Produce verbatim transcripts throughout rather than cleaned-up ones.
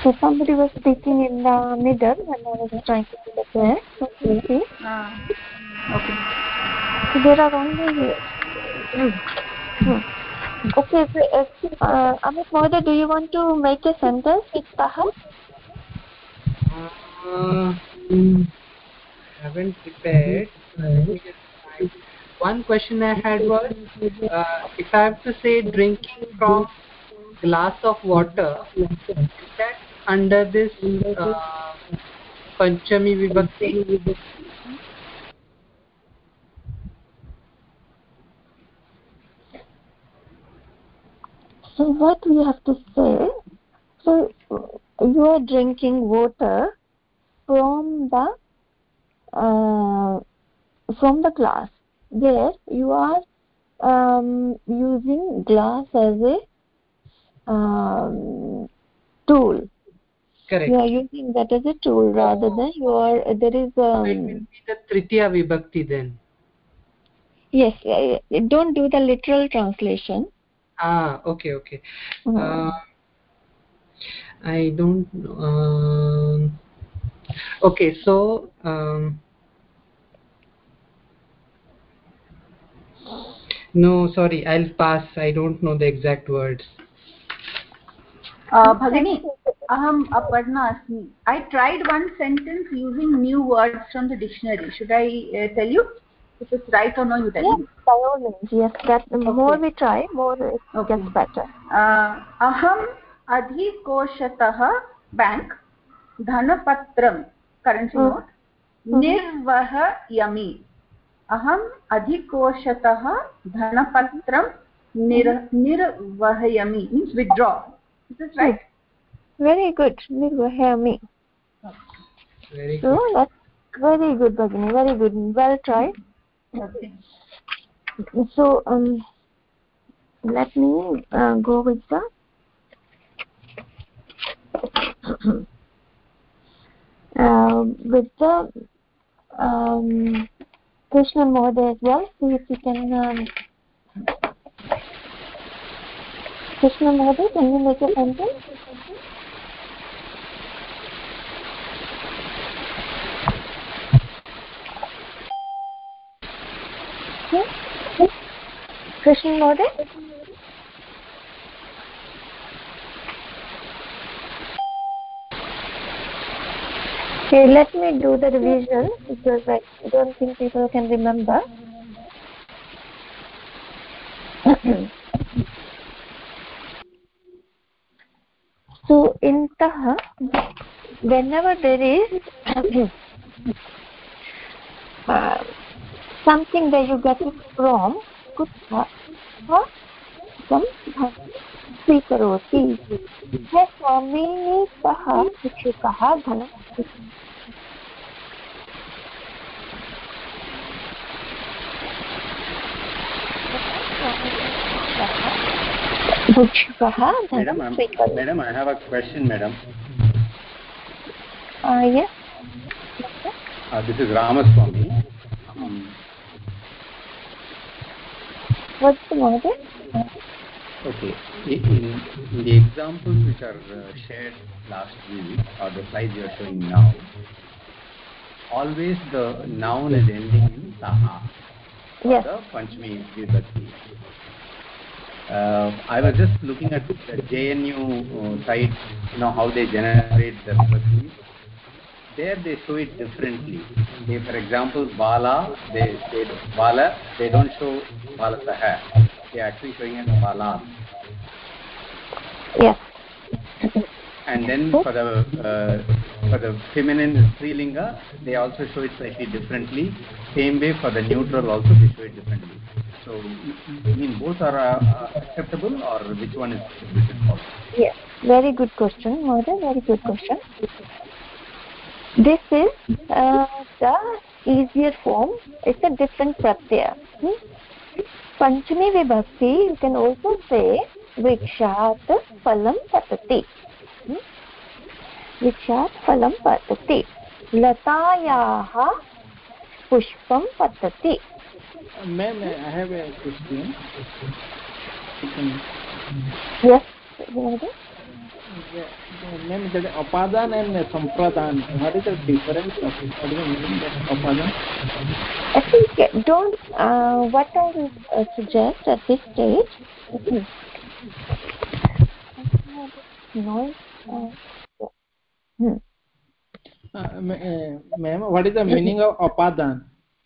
So somebody was speaking in the middle when I was trying to do the prayer. So we'll see. Ah, okay. So there are only. Hmm. Hmm. Okay. So, uh, uh, Amit Mohoday, do you want to make a sentence with Taha? Uh, I haven't prepared. Let me just try. One question I had was, uh, if I have to say drinking from glass of water, is that under this uh, Panchami Vibhakti? So what we have to say? So you are drinking water from the uh, from the glass. There you are um, using glass as a um, tool. Correct. You are using that as a tool rather than you are. There is So it will um. be the Tritiya Vibhakti then. Yes, uh, don't do the literal translation. Ah, okay, okay. Hmm. Uh, I don't. Um, okay, so. Um, No, sorry, I'll pass. I don't know the exact words. Uh, Bhagini, aham Aparna asmi. I tried one sentence using new words from the dictionary. Should I uh, tell you? If it's right or no, you tell Yes, me. by all means. Yes, that the Okay. more we try, more it Okay. gets better. Uh, aham adhikoshatah bank dhanapatram currency Mm. note nirvahayami. Aham adhikoshatah dhanapatram nir nirvahayami means withdraw. Is this right? Very good. Nirvahayami. Very So good. that's very good, Bhagini. Very good. Well tried. Okay. So um, let me uh, go with the uh, with the um, Krishnan Mohoday as well. See if you can. Um, Krishnan Mohoday, can you make a sentence? Okay. Krishnan Mohoday? Okay, let me do the revision because I don't think people can remember. So in Taha, whenever there is uh, something that you get it from, kutha tam स्वीकरोति हे स्वामिनि सह भिक्षुकः धनं भिक्षुकः Madam, धनं I'm, स्वीकरोति. Madam, I have a question, Madam. Uh, yes. Uh, this is Ramaswamy. Um, What's the matter? okay. In, in the examples which are uh, shared last week, or the slides you are showing now, always the noun is ending in taha for Yes. the Panchami Vibhakti. Uh, I was just looking at the J N U uh, site, you know, how they generate the Vibhakti. There they show it differently. Say, for example, Bala, they, they Bala, they don't show Balasaha. They are actually showing it Balas. Yes. And then for the uh, for the feminine Strilinga, they also show it slightly differently. Same way for the neutral also they show it differently. So, I mean, both are uh, acceptable, or which one is we should follow? Yes. Very good question, Mother. Very good question. This is uh, the easier form. It's a different pratyaya. Hmm? Panchami Vibhakti, you can also say Vrikshat Phalam Patati. Hmm? Vrikshat Phalam Patati. Latayaha Pushpam Patati. Uh, Ma'am, I have a question. Yes, Vinod? Ma'am, that apadan and sampradan, what is the difference of it? What is the meaning of apadan? I think don't, uh, what I will uh, suggest at this stage, noise, uh, hmm. Uh, Ma'am, what is the meaning of apadan?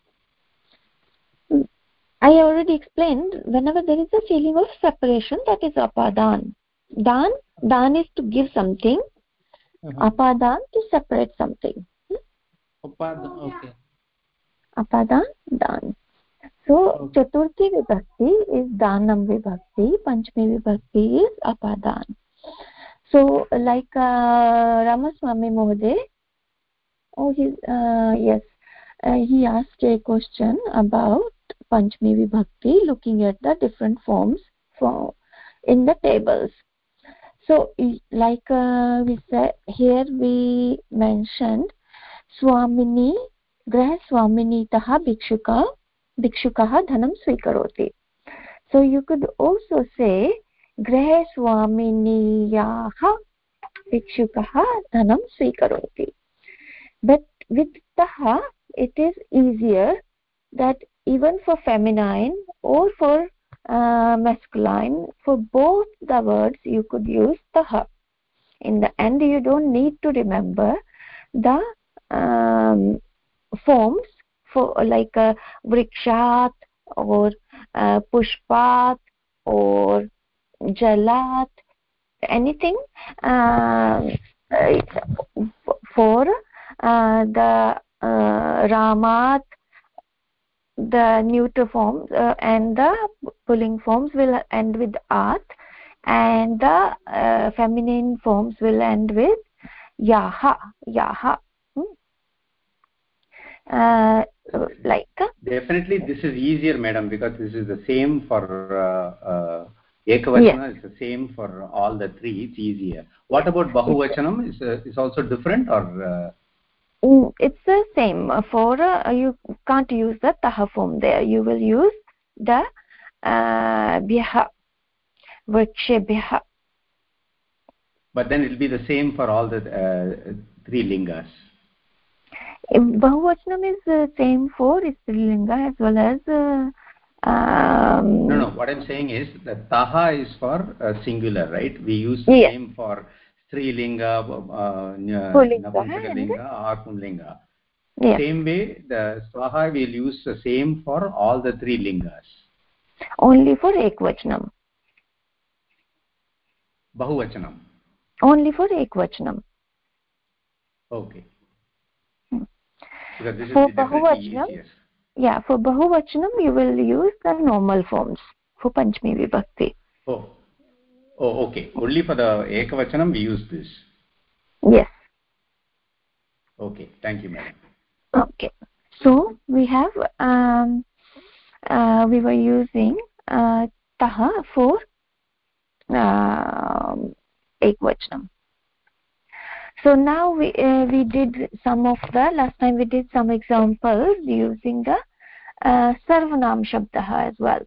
I already explained, whenever there is a feeling of separation, that is apadan. Dan, dan is to give something, uh-huh. Apadan to separate something. Hmm? Apadan, okay. Apadan, dan. So, okay. Chaturthi vibhakti is danam vibhakti, Panchami vibhakti is apadan. So, like uh, Ramaswamy Mohode, oh, his, uh, yes, uh, he asked a question about Panchami vibhakti, looking at the different forms for in the tables. So, like uh, we said here, we mentioned Swamini, Graha Swamini taha bhikshuka, bhikshukaha dhanam svikaroti. So, you could also say Graha Swaminiyaha bhikshukaha dhanam svikaroti. But with taha, it is easier that even for feminine or for uh, masculine, for both the words you could use taha. In the end, you don't need to remember the um, forms for like uh, vrikshat or uh, pushpat or jalat, anything uh, for uh, the uh, ramat, the neuter forms uh, and the pulling forms will end with at, and the uh, feminine forms will end with yaha, yaha. Hmm? Uh, like uh, definitely this is easier, madam, because this is the same for uh, uh, ekavachana. Yes. It's the same for all the three. It's easier. What about bahuvachanam? Is uh, is also different, or uh... it's the same for uh, you can't use the taha form there. You will use the uh, bhyaha, vrikshebhyaha. But then it will be the same for all the uh, three lingas. Bahuvachanam is the uh, same for Strilinga as well as uh, um, no no what I'm saying is that taha is for uh, singular, right? We use the yes. same for Strilinga, uh, Napunsakalinga or Pumlinga. Yes. Same way the swaha will use the same for all the three lingas. Only for ekvachanam. Bahuvachanam. Only for ekvachanam. Okay. Hmm. Because this for is definitely easier. Yeah, for bahuvachanam you will use the normal forms for Panchami vibhakti. Oh. Oh, okay. Only for the ekavachanam we use this. Yes. Okay. Thank you, madam. Okay. So we have um, uh, we were using uh, taha for uh, ekvachanam. So now we uh, we did some of the last time we did some examples using the uh, sarvanam shabdah as well.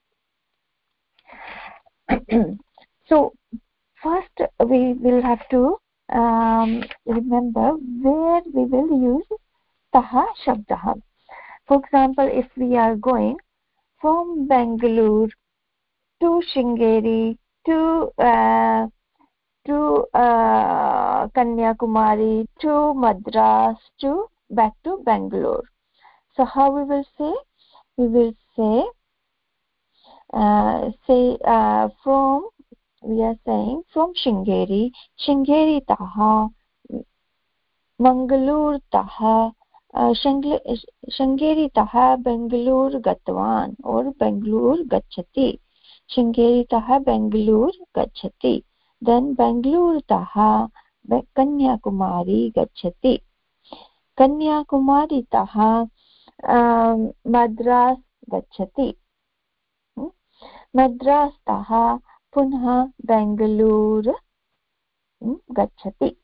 So first we will have to um, remember where we will use taha shabdah. For example, if we are going from Bangalore to Sringeri to uh, to uh, Kanyakumari to Madras to back to Bangalore. So how we will say? We will say uh, say uh, from we are saying from Sringeri, Sringeri taha, Mangalore taha, uh, Sringeri taha Bangalore gatvan or Bangalore gachati. Sringeri taha Bangalore gachati. Then Bangalore taha Kanyakumari gachati. Kanyakumari taha um, Madras gachati. Hmm? Madras taha punha Bangalore hmm, gachati.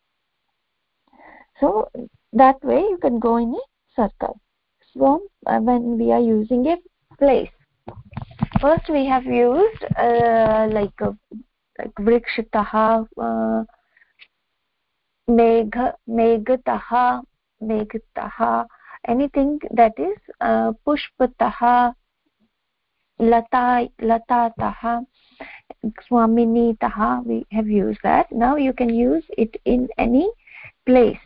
So that way you can go in a circle. So uh, when we are using a place, first we have used uh, like a like vrikshataha, uh, megha megataha, megataha, anything that is uh, pushpataha, lata latataha, swaminitaha, we have used that. Now you can use it in any place.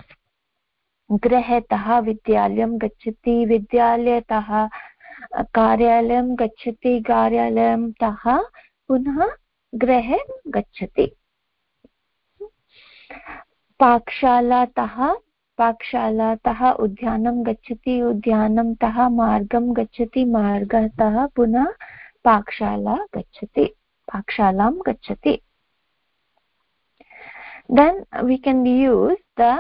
गृहतः विद्यालयं गच्छति, विद्यालयतः कार्यालयं गच्छति, कार्यालयं तः पुनः गृहे गच्छति. पाकशालातः पाकशालातः उद्यानं गच्छति, उद्यानं तः मार्गं गच्छति, मार्गतः पुनः पाकशाला गच्छति, पाकशालां गच्छति. Then we can use the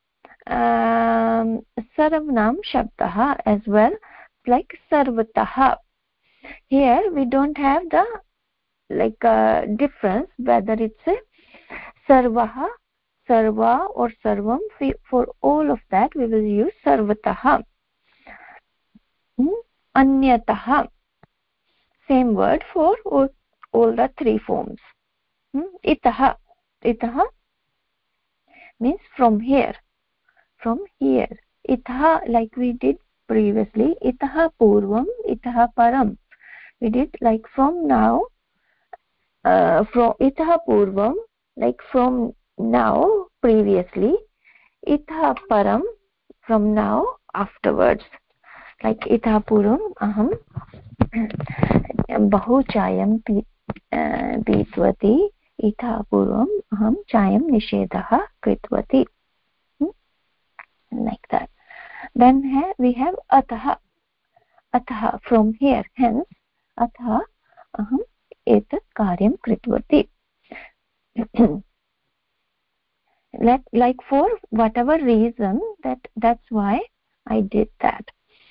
um, sarvanam shabdah as well, like sarvatah. Here we don't have the like uh, difference whether it's a sarvah, sarva or sarvam. For all of that we will use sarvatah. hmm? Anyatah, same word for all, all the three forms. hmm? Itah, itah means from here, from here. Itah, like we did previously, itah purvam, itah param. We did like from now, uh, from itah purvam, like from now previously, itah param, from now afterwards. Like itah purvam aham bahu chayam pitwati, itah purvam aham chayam nishedah kritwati. Like that. Then here we have atah, atah from here, hence atah aham etat karyam kritwati. Like, like for whatever reason, that that's why I did that.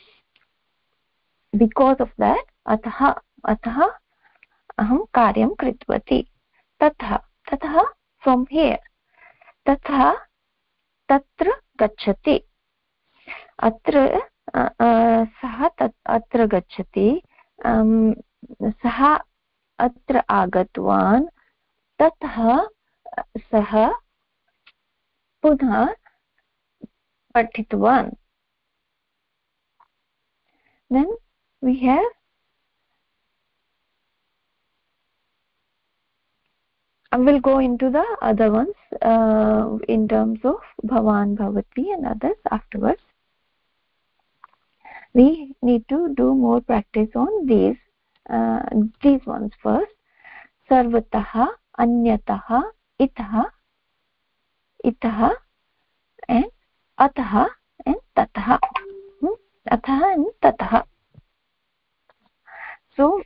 Because of that, atah atah aham karyam kritwati. Tatha, tatha from here, tatha tatra gacchati. Atra saha tat atra gacchati, saha atra agatvan, tatha saha punha patitvan. Then we have I will go into the other ones uh, in terms of bhavan, bhavati and others afterwards. We need to do more practice on these uh, these ones first. Sarvataha, anyataha, itaha, itaha and ataha and tataha. Hmm? Ataha and tataha. So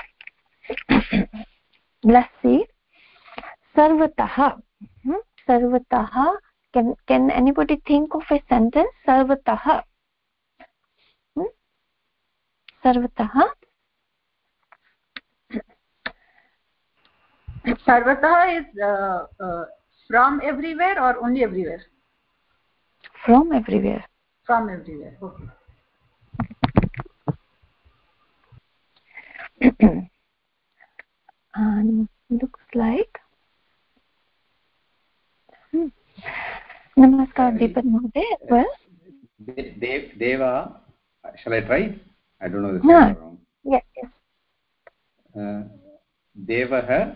let's see. Sarvataha. Hmm? Sarvataha. Can can anybody think of a sentence? Sarvataha. Hmm? Sarvataha. Sarvataha is uh, uh, from everywhere or only everywhere? From everywhere. From everywhere. Okay. And looks like. Hmm. Namaskar, Deepak Mohoday. Well, Dev, Deva, shall I try? I don't know the no. wrong. Yes, yes. Uh, Devah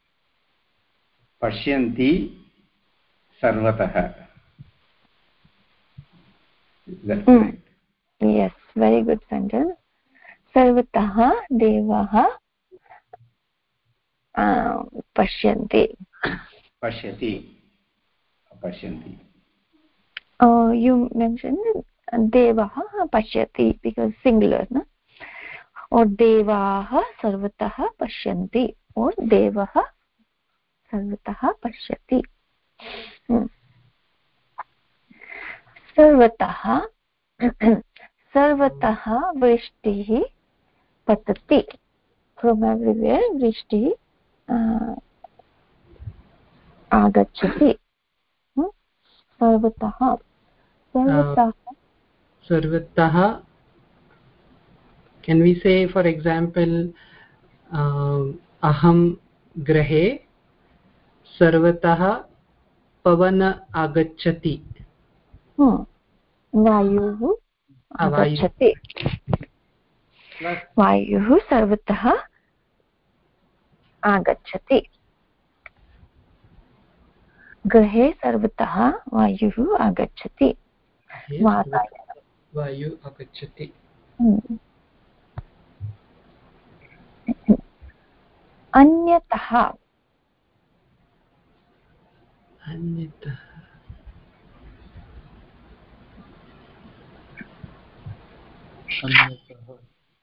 Pashyanti Sarvatah. That's mm. correct. Yes, very good sentence. Sarvataha Devaha uh, Pashyanti. Pashyati. Pashyanti. Uh, you mentioned Devaha Pashyati because singular, no? Or Devaha Sarvataha Pashyanti or Devaha Sarvataha Pashyati. Hmm. Sarvataha Sarvataha Vrishtihi Patati. From everywhere Vrishtihi uh, Agachati. Hmm? Sarvataha. Sarvataha. Uh, Sarvataha. Can we say, for example, uh, aham grahe सर्वतः पवन आगच्छति. वायुः आगच्छति. वायुः सर्वतः आगच्छति. गृहे सर्वतः वायुः आगच्छति. वायुः आगच्छति. अन्यतः अन्यतः अन्यतः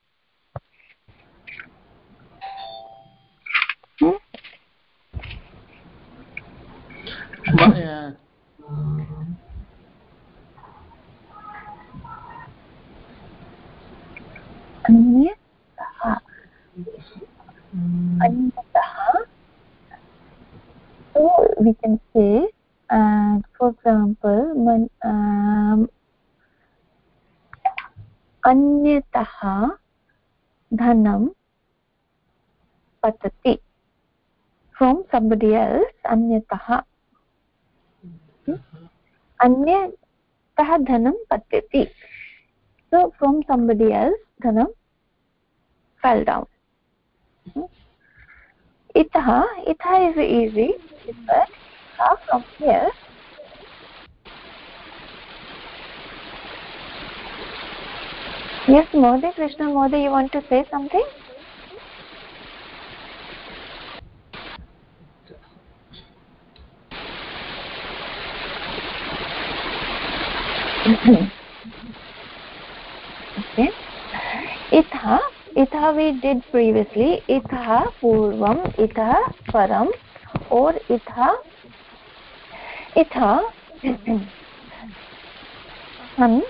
अन्यतः अन्यतः. So we can say, uh, for example, man, um, अन्यतः dhanam patati. From somebody else, अन्यतः. अन्यतः dhanam patati. So from somebody else, dhanam fell down. Itah, itah is easy, but uh, from here, yes, Modi, Krishna Modi, you want to say something? Okay. Itah, itah we did previously. Itah purvam, itah param, or itah, itah हम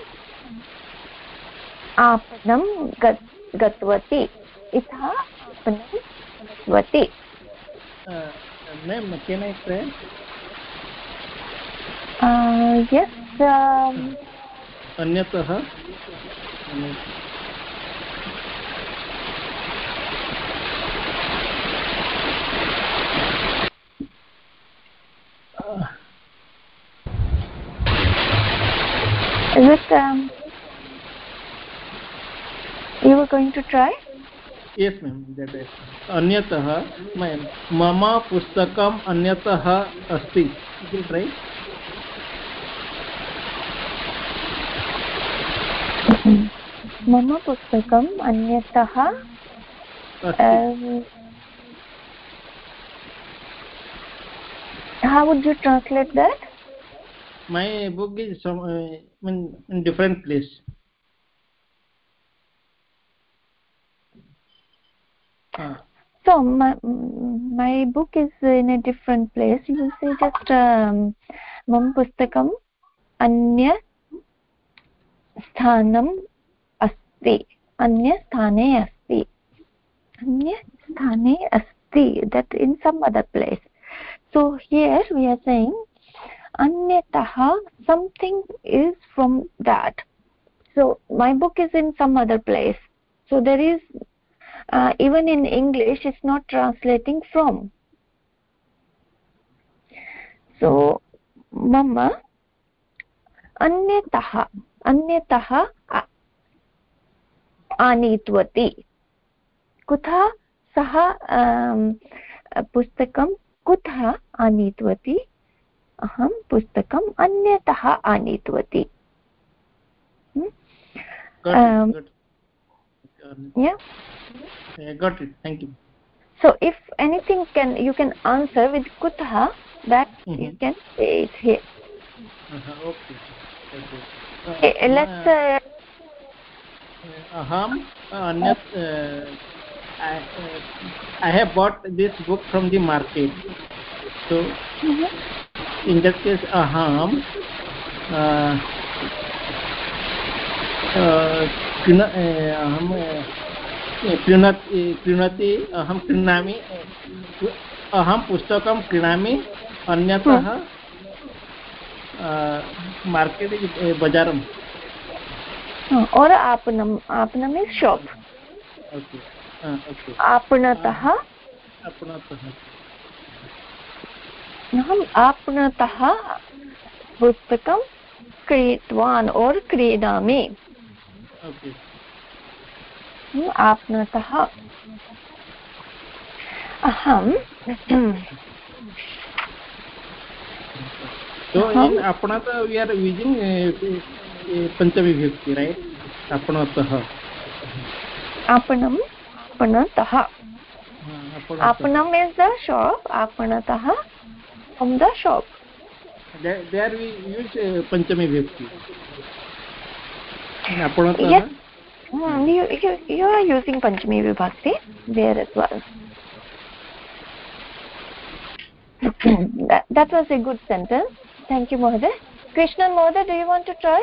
आपणं गतवती. itah आपणं गतवती. Ma'am, can I try? Uh, yes. Um, अन्यतः is it um, you were going to try? Yes, ma'am. That is. अन्यतः, ma'am. मम पुस्तकम् अन्यतः अस्ति. Is it right? मम पुस्तकम् अन्यतः um, how would you translate that? My book is some uh, in, in different place. Uh. So my, my book is in a different place. You will say just um, मम पुस्तकम् अन्य स्थानम् अस्ति. अन्य स्थाने अस्ति. अन्य स्थाने अस्ति. That in some other place. So here we are saying anyatah, something is from that. So my book is in some other place. So there is uh, even in English it's not translating from. So mama anyatah, anyatah आनीतवती. कुतः सः पुस्तकं कुतः आनीतवती? अहं पुस्तकम् अन्यतः आनीतवती. Got it. Yeah. Yeah, got it. Thank you. So if anything can you can answer with kutah, that mm-hmm. you can say it here. Uh-huh, okay. Okay. Uh, okay let's. Uh, aham anyat uh, I, uh, I have bought this book from the market. So mm-hmm. in that case aham uh, uh, aham क्रीणति क्रीणति अहं क्रीणामि अहं पुस्तकं क्रीणामि अन्यतः market बाजारम् और आपणम् आपणम् is shop. आपणतः आपणतः अहम् आपणतः पुस्तकं क्रीतवान् और क्रीणामि. Okay. आपणतः अहं. So in apnata we are using uh, uh, panchami vibhakti, right? Apnatah. Apanam. Apanatah. Apanam is the shop. Apanatah from the shop. There, there we use uh, panchami vibhakti. In apnatah. Yes. Hmm, you, you, you are using Panchami Vibhakti there as well. that, that was a good sentence. Thank you, Mohoday. Krishnan Mohoday, do you want to try?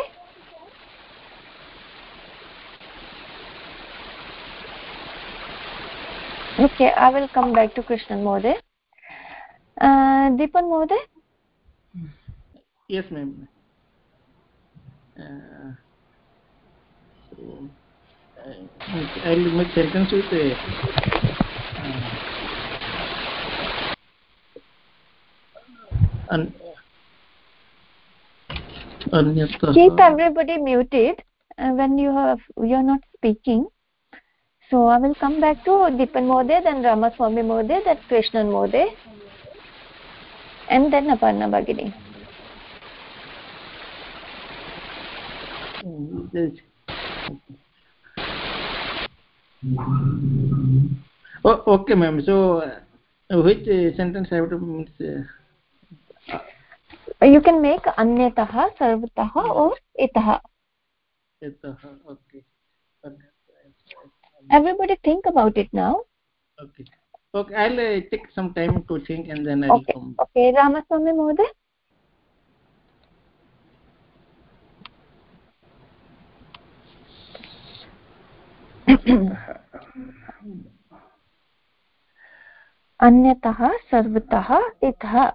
Okay, I will come back to Krishnan Mohoday. Uh, Deepan Mohoday? Yes, ma'am. Uh, so, I will make sentence with a uh, an, keep everybody muted uh, when you have you are not speaking. So I will come back to Deepan Mohoday, then Ramaswamy Mohoday, then Krishnan Mohoday, and then Aparna Bhagini. Oh, okay, ma'am. So, uh, which uh, sentence I have to means? Uh, you can make anyatah, sarvatah, or itah. Itah, okay. Everybody think about it now. Okay. Okay, I'll uh, take some time to think and then I'll okay. come. Okay, Ramaswamy Mohoday. अन्यतः सर्वतः इतः.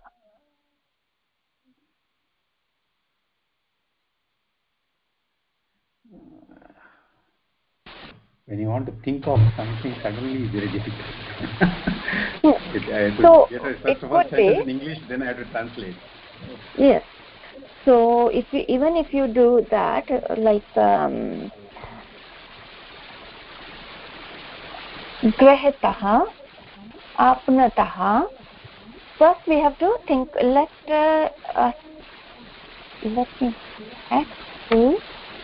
When you want to think of something suddenly, it's very difficult. it, I have to so get a, first it of all could be in English, then I have to translate. Yes. So if you even if you do that, like um, grahitah, apnatah. First, we have to think. Let uh, uh, let me ask you.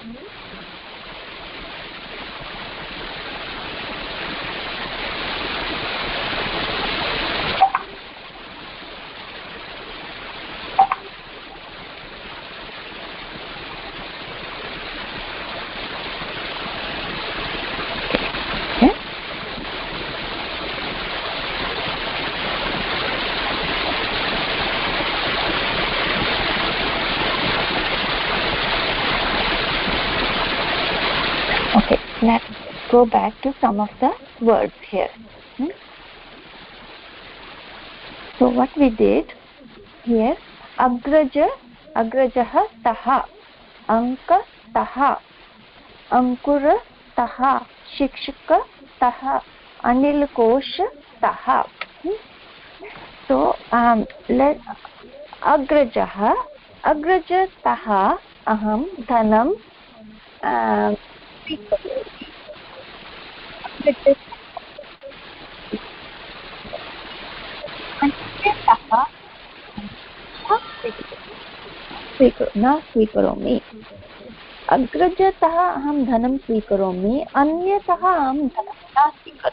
Okay, let's go back to some of the words here. Hmm? So what we did here, agraja, agrajah taha, anka taha, ankur taha, shikshika taha, anil kosh taha. Hmm? So um, let agrajah, agraj taha, aham dhanam uh, न स्वीकरोमि. अग्रजतः अहं धनं स्वीकरोमि, अन्यतः अहं धनं न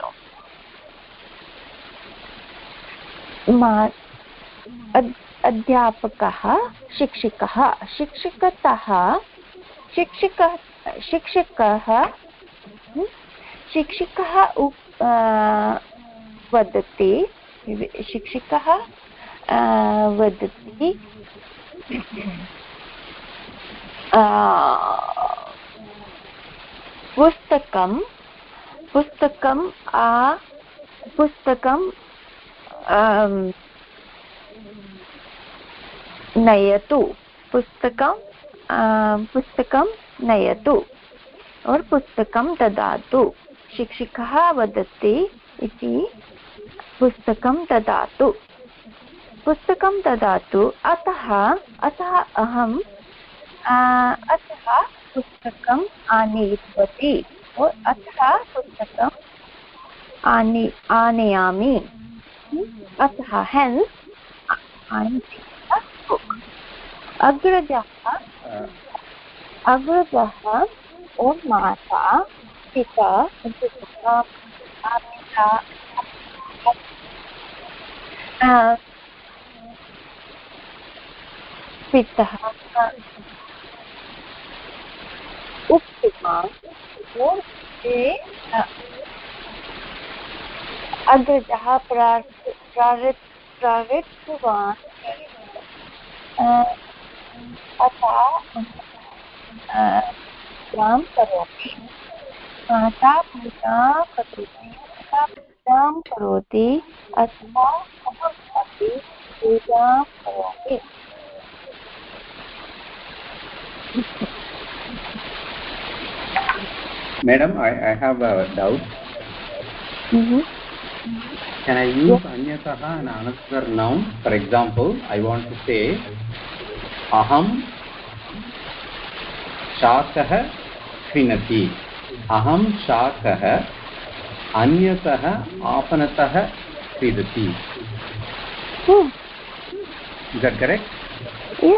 स्वीकरोमि. अध्यापकः, शिक्षकः, शिक्षकतः, शिक्षकः शिक्षकः शिक्षकः वदति शिक्षकः वदति पुस्तकं पुस्तकं पुस्तकं नयतु पुस्तकं पुस्तकं नयतु और पुस्तकं ददातु. शिक्षकः वदति इति पुस्तकं ददातु. पुस्तकं ददातु अतः अतः अहं अतः पुस्तकम् आनीतवती अतः पुस्तकम् आने आनयामि अतः hence I am taking a book. अग्रजः अग्रजः और माता पिता पिता पिता उक्तवान् और अग्रजः प्रार्थितवान् अतः पूजां करोति माता पूजा करोति माता पूजां करोति अथवा अहम् अपि पूजां करोमि Madam, I, I have a doubt. Mm-hmm. Can I use yes. anyataha and another noun? For example, I want to say aham shakah krinati. Aham shakah anyatah apanatah kridati. Hmm. Is that correct? Yes.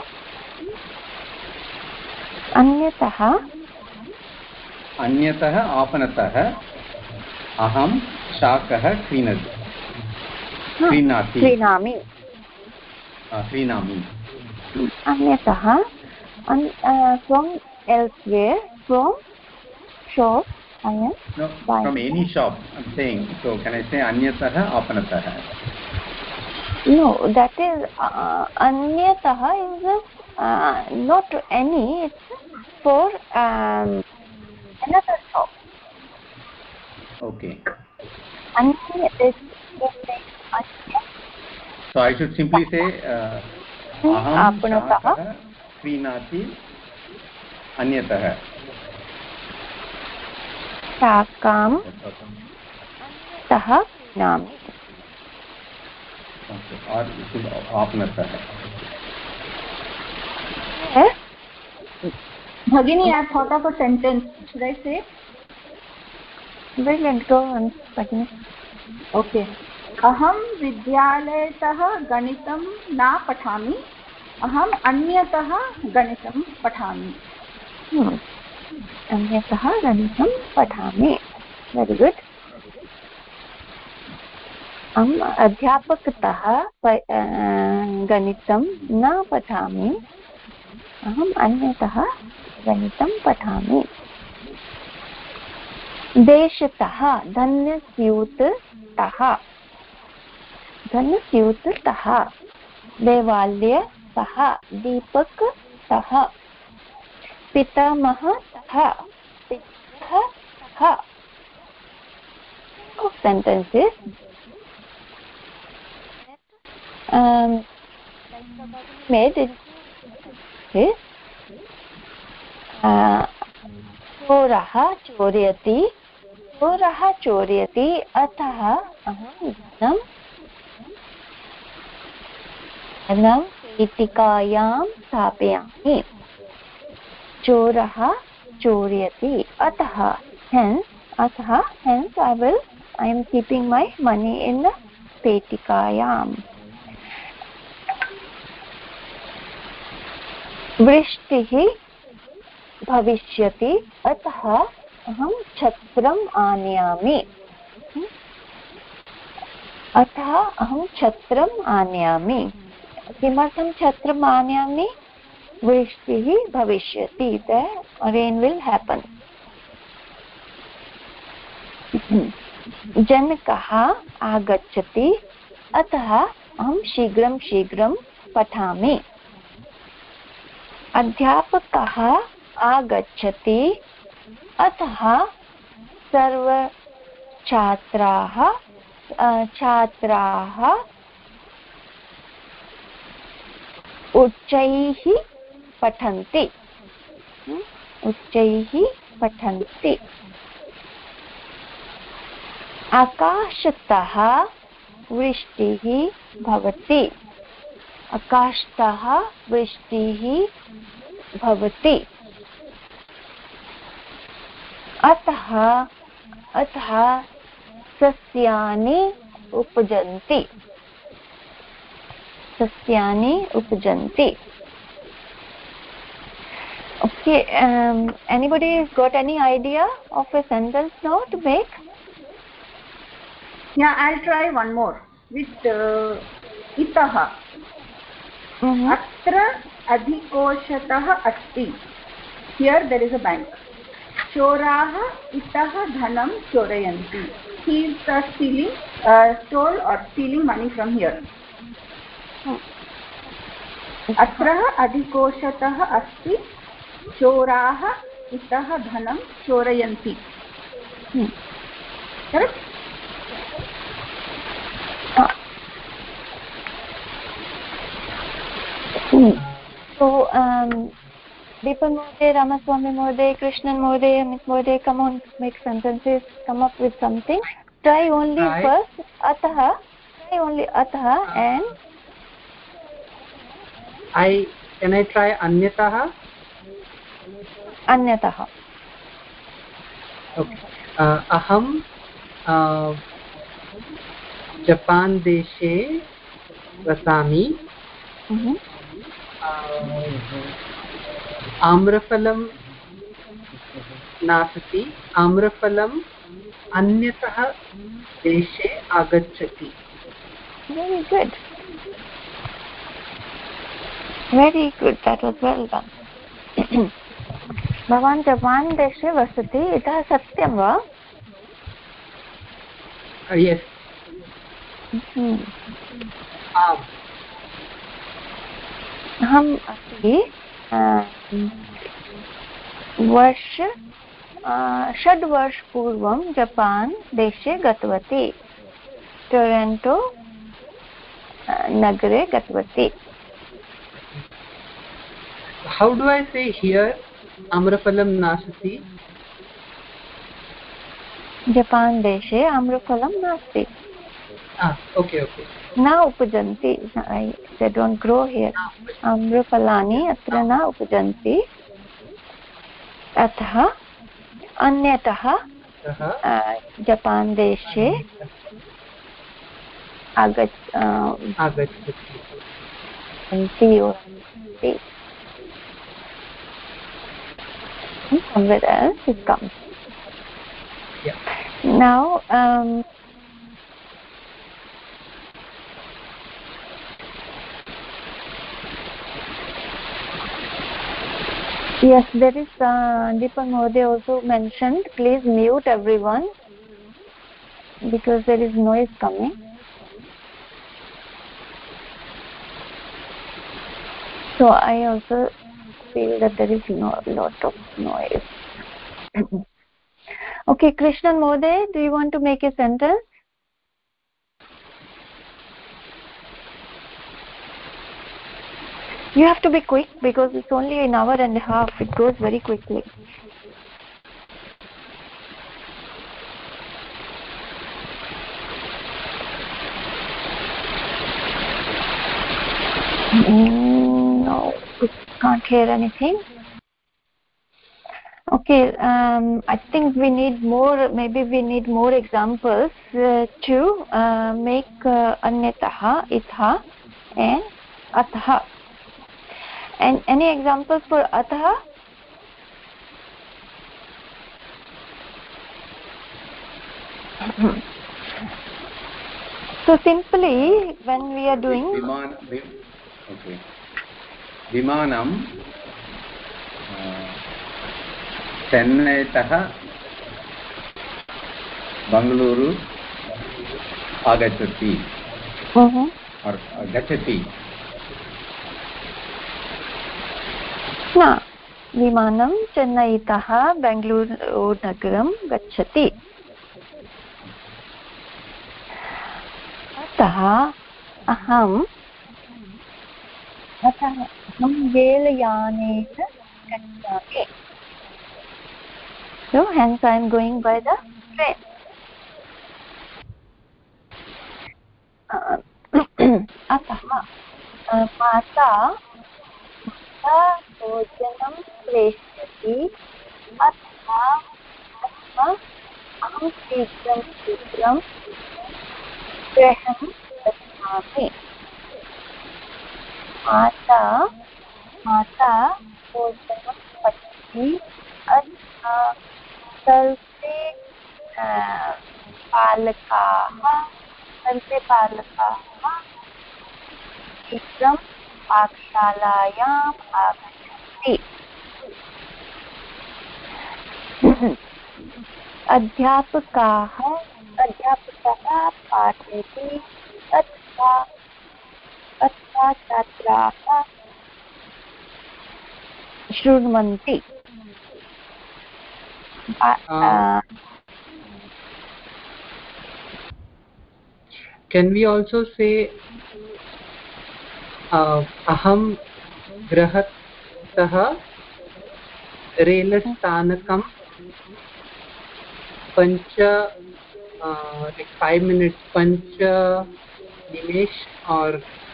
Anyatah अन्यतः आपनतः अहं शाकः क्रीणामि क्रीणाति क्रीणामि क्रीणामि अन्यतः from elsewhere from shop I am no from any shop I'm saying so can I say anyatah apanatah no that is uh, anyatah is uh, not any it's for um, another shop. Okay. Anya is so I should simply say uh, aham shakah krinati anyatah shakam tah krinami okay or it is apanatah yes Bhagini, I have thought of a sentence. Should I say? Brilliant. Go on, Bhagini. Okay. Aham vidyalayatah ganitam na pathami. Aham anyatah ganitam pathami. Hmm. Anyatah ganitam pathami. Very good. Aham adhyapakatah ganitam na pathami. Aham anyatah गणितं पठामि देशतः धनस्यूततः धनस्यूततः देवालयतः दीपकतः पितामहतः पितृतः sentences um, made in this चोरः चोरयति चोरः चोरयति अतः अहं धनं धनं पेटिकायां स्थापयामि चोरः चोरयति अतः hence अतः hence I will I am keeping my money in the पेटिकायां वृष्टिः भविष्यति अतः अहं छत्रम् आनयामि अतः अहं छत्रम् आनयामि किमर्थं छत्रम् आनयामि वृष्टिः भविष्यति the rain will happen जनकः आगच्छति अतः अहं शीघ्रं शीघ्रं पठामि अध्यापकः आगच्छति अतः सर्व छात्राः छात्राः उच्चैः पठन्ति उच्चैः पठन्ति आकाशतः वृष्टिः भवति आकाशतः वृष्टिः भवति अतः अतः सस्यानि उपजन्ति सस्यानि उपजन्ति Okay, um, anybody has got any idea of a sentence now to make? Yeah, I'll try one more with uh, itaha. Mm-hmm. Atra adhikoshatah asti. Here there is a bank. Choraha itaha dhanam chorayanti. He is uh, stealing, uh, stole or stealing money from here. Atra adhikoshatah asti. चोराः इतः धनं चोरयन्ति correct so um Deepan Mohoday, Ramaswamy Mohoday, Krishnan Mohoday, Amit Mohoday, come on, make sentences, come up with something. Try only try. First atah, try only atah uh, and I can I try anyatah? अन्यतः अहं जपान् देशे वसामि आम्रफलं नास्ति आम्रफलम् अन्यतः देशे आगच्छति very good very good that was well done भवान् जपान् देशे वसति इतः सत्यं वा yes आम् अहम् अपि वर्ष षड् वर्षपूर्वं जपान् देशे गतवती टोरन्टो नगरे गतवती how do I say here आम्रफलं नास्ति जपान् देशे आम्रफलं नास्ति ओके ओके न उपजन्ति they don't grow here आम्रफलानि अत्र न उपजन्ति अतः अन्यतः जपान् देशे आगच्छति somewhere else it comes yeah. Now um, yes there is uh, Deepan Mohoday also mentioned please mute everyone because there is noise coming so I also feel that there is no lot of noise okay Krishnan Mohoday do you want to make a sentence you have to be quick because it's only an hour and a half it goes very quickly mm, no can't hear anything okay um, I think we need more maybe we need more examples uh, to uh, make uh, anyatah itha and atah and any examples for atah so simply when we are doing Viman, okay विमानं चेन्नैतः बङ्गलूरु आगच्छति गच्छति न विमानं चेन्नैतः बेङ्गलूरु नगरं गच्छति अतः अहम् अतः अहं रेलयानेन गच्छामि so hence I am going by the train uh, अतः माता भोजनं प्रेषयति अथवा अहं शीघ्रं शीघ्रं गृहं गच्छामि माता माता भोजनं पचति अथवा सर्वे बालकाः सर्वे बालकाः शीघ्रं पाकशालायाम् आगच्छन्ति अध्यापकाः अध्यापकः पाठयति अथवा अथवा छात्राः शृण्वन्ति uh, can we also say uh, aham grahatah रेलस्थानकं punch uh, like five minutes punch Nimesh or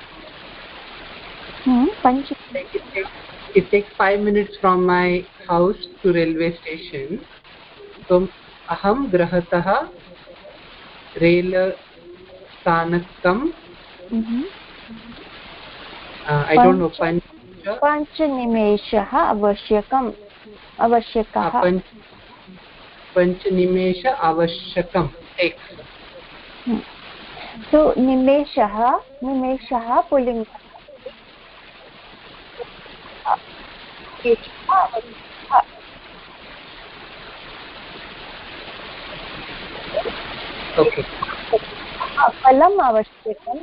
hmm, punch like it takes it takes five minutes from my house to railway station. So aham grahatah रेलस्थानकं mm-hmm. uh, I don't know panch पञ्चनिमेषः आवश्यकम् आवश्यकः पञ्च पञ्चनिमेष आवश्यकं takes. so निमेषः निमेषः पुल्लिङ्गः okay फलम् आवश्यकं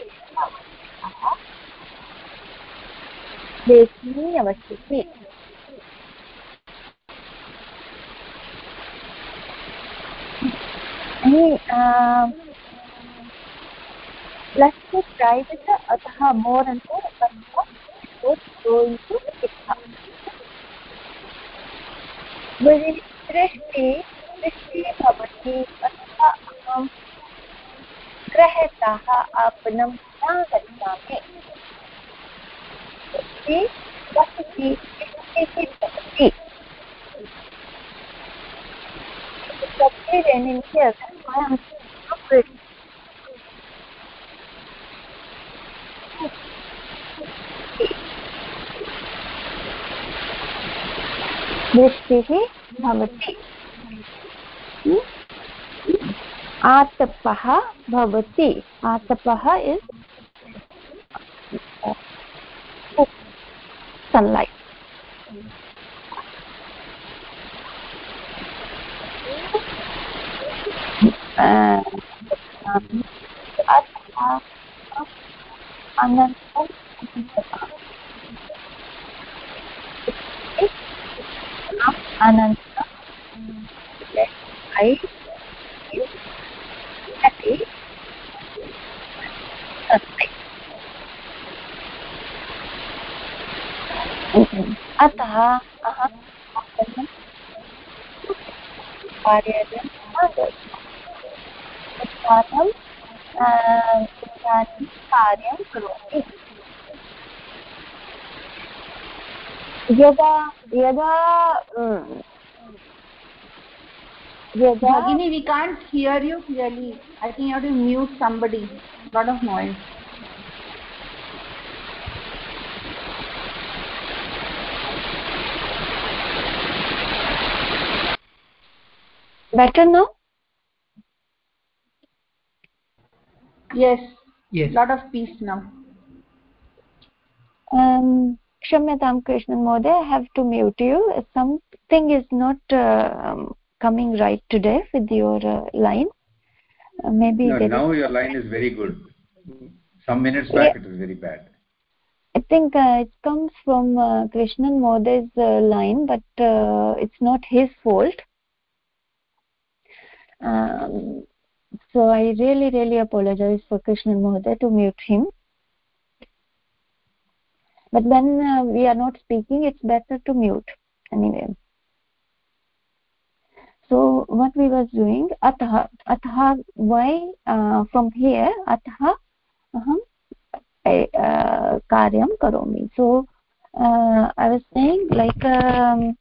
बेकिनी आवश्यकी let's just try with the atah more and more atah goes go into itha very drishti drishti bhavati atah aham grahataः आपणं न गच्छामि इति वसति इति भवति subject and in here I am दृष्टिः भवति आतपः भवति आतपः is sunlight अनन्तरं अनन्तरं I happy अतः अहं कार्यालयं तत्कालं इदानीं कार्यं करोमि यदा यदा यदा Bhagini, we can't hear you clearly. I think you have to mute somebody. Lot of noise. better now? Yes. Yes. Lot of peace now. Um, Kshamyatam Krishnan Mode, I have to mute you. Something is not uh, coming right today with your uh, line. Uh, maybe no, now is... your line is very good. Some minutes back yeah. It was very bad. I think uh, it comes from uh, Krishnan Mode's uh, line, but uh, it's not his fault. Um, so I really, really apologize for Krishnan Mode to mute him. But when uh, we are not speaking, it's better to mute anyway. So what we was doing, atah, atah, why uh, from here, atah, aham कार्यं करोमि. So uh, I was saying like um,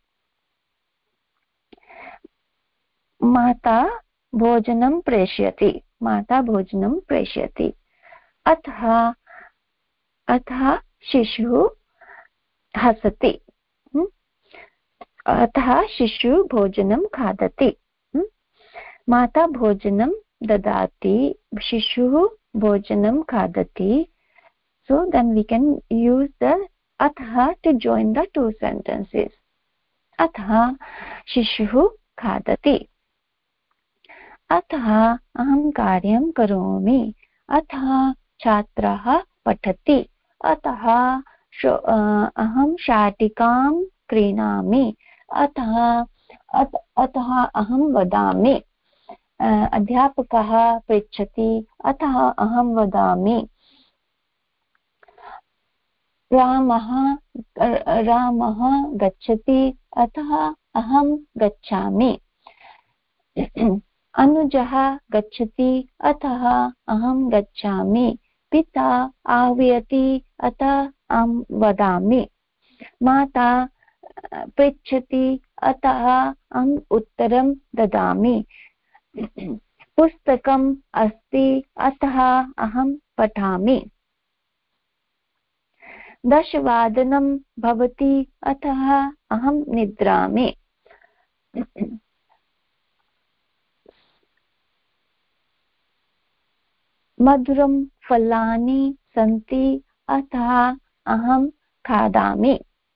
माता भोजनं प्रेषयति, माता भोजनं प्रेषयति. अतः अतः शिशुः हसति, अतः शिशुः भोजनं खादति. माता भोजनं ददाति, शिशुः भोजनं खादति. So then we can use the atha to join the two sentences. Atha शिशुः खादति. अतः अहं कार्यं करोमि. अतः छात्रः पठति. अतः अहं शाटिकां क्रीणामि. अतः अतः अहं वदामि. अध्यापकः पृच्छति. अतः अहं वदामि. रामः रामः गच्छति. अतः अहं गच्छामि. अनुजः गच्छति. अतः अहं गच्छामि. पिता आह्वयति. अतः अहं वदामि. माता पृच्छति. अतः अहम् उत्तरं ददामि. पुस्तकम् अस्ति. अतः अहं पठामि. दशवादनं भवति. अतः अहं निद्रामि. मधुरं फलानि सन्ति. अतः अहं खादामि.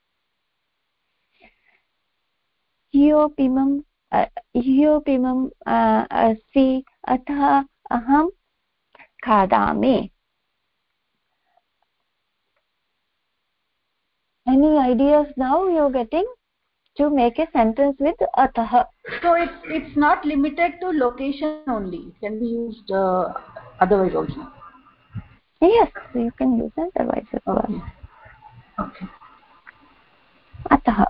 ह्योपिमं ह्योपिमं अस्ति. अतः अहं खादामि. Any ideas now you're getting to make a sentence with atah? So it's it's not limited to location only. It can be used uh, otherwise also. Yes, you can use it otherwise as well. Okay. Okay. Atah.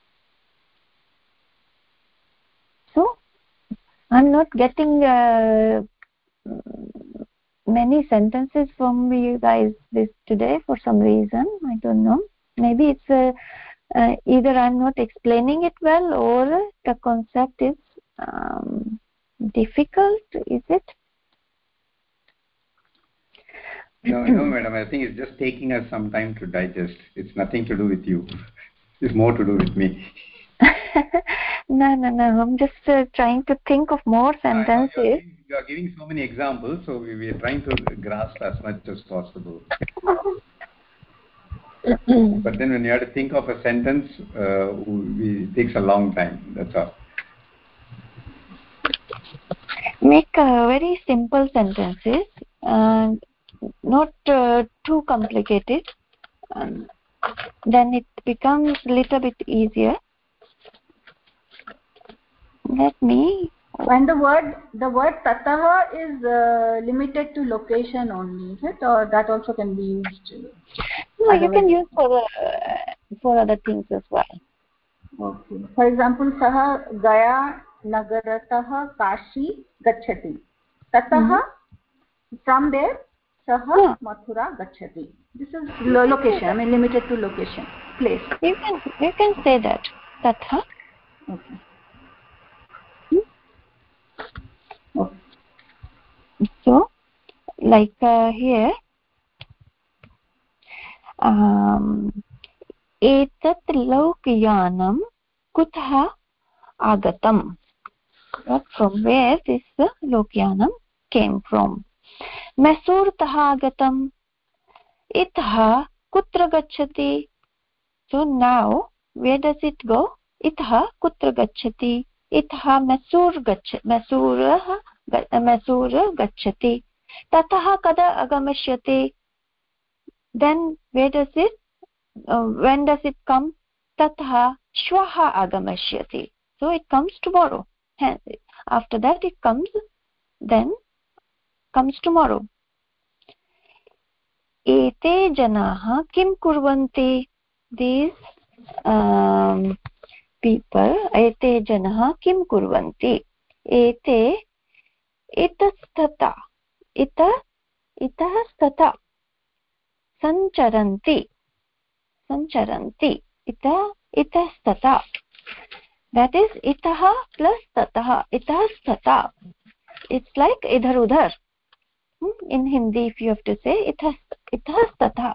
So I'm not getting uh, many sentences from you guys this today for some reason. I don't know. Maybe it's uh, uh, either I'm not explaining it well or the concept is um, difficult. Is it? No, no, madam. I think it's just taking us some time to digest. It's nothing to do with you. It's more to do with me. no, no, no. I'm just uh, trying to think of more sentences. You are, giving, you are giving so many examples, so we, we are trying to grasp as much as possible. But then when you have to think of a sentence, uh, we, it takes a long time. That's all. Make uh, very simple sentences, uh, not uh, too complicated. Um, then it becomes a little bit easier. Let me. And the word the word tatah is uh, limited to location only, is it? Or that also can be used? No, you can use for uh, for other things as well. Okay. For example, saha Gaya nagaratah Kashi gachati. Tatah mm-hmm. From there saha yeah. Mathura gachati. This is lo location. I mean limited to location, place. You can you can say that. Tatah. Okay. So like uh, here um etat lokyanam kutah agatam. From where this uh, lokyanam came from? Masurtah agatam. Itah kutra gachati. So now where does it go? Itah kutra gachati. Itah Masur gach Masurah Masur gachati. Tatah kada agamashyati. Then where does it uh, when does it come? Tatah shwaha agamashyati. So it comes tomorrow. After that it comes, then comes tomorrow. Ete janaha kim kurvanti. These um, people, ete janaha kim kurvanti. Ete itastata. Ita itastata. sancharanti sancharanti ita itastata. That is itaha plus tataha. Itastata, it's like idhar udhar. In Hindi, if you have to say itas itastata,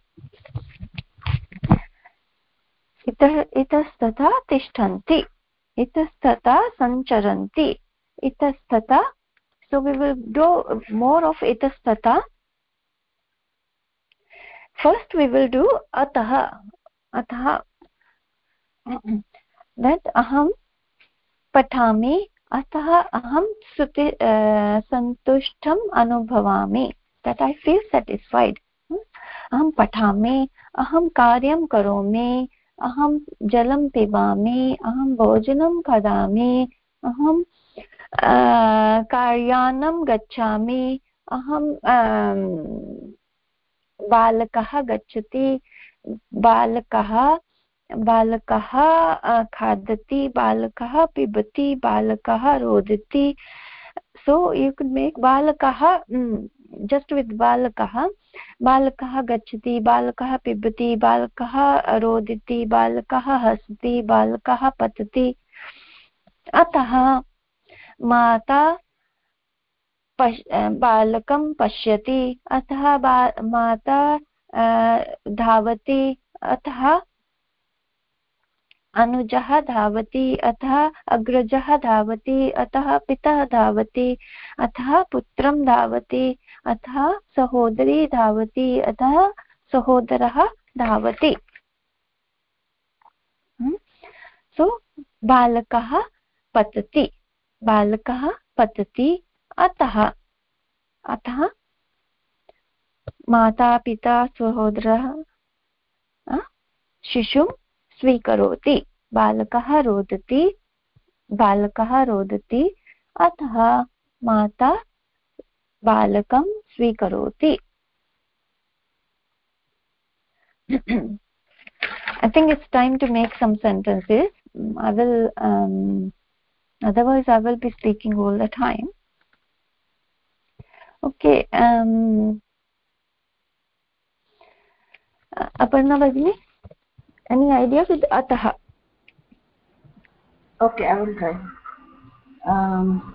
itah itastata tishtanti, itastata sancharanti, itastata. So we will do more of itastata. First we will do ataha. Ataha, that aham patami, ataha aham suti uh, santushtam anubhavami, that I feel satisfied. Aham patami, aham karyam karomi, aham jalam pibami, aham bhojanam khadami, aham uh, karyanam gacchami, aham um, बालकः गच्छति, बालकः बालकः खादति, बालकः पिबति, बालकः रोदति. So you could make balakah mm, just with balakah. Balakah gacchati, balakah pibati, balakah roditi, balakah hasati, balakah patati. Atah mata बालकं पश्यति, अतः माता धावति, अतः अनुजः धावति, अतः अग्रजः धावति, अतः पिता धावति, अतः पुत्रं धावति, अतः सहोदरी धावति, अतः सहोदरः धावति. सो बालकः पतति, बालकः पतति, अतः अतः माता पिता सहोदरः शिशुं स्वीकरोति, बालकः रोदति, बालकः रोदति, अतः माता बालकं स्वीकरोति. I think it's time to make some sentences. I will um, otherwise I will be speaking all the time. Okay, um, Aparna Bhagini, any idea with ataha? Okay, I will try. Um,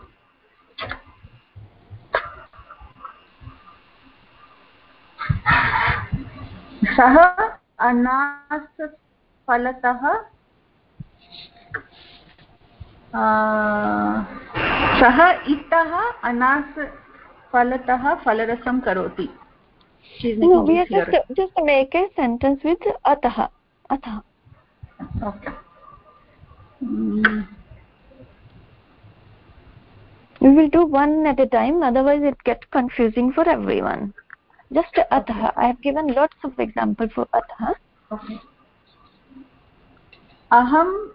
सः अनासफलतः सः इतः अनासफलतः फलरसं करोति. No, we are just to, just to make a sentence with atah. Atah. Okay. Mm. We will do one at a time, otherwise it gets confusing for everyone. Just atah. I have given lots of examples for atah. Okay. Aham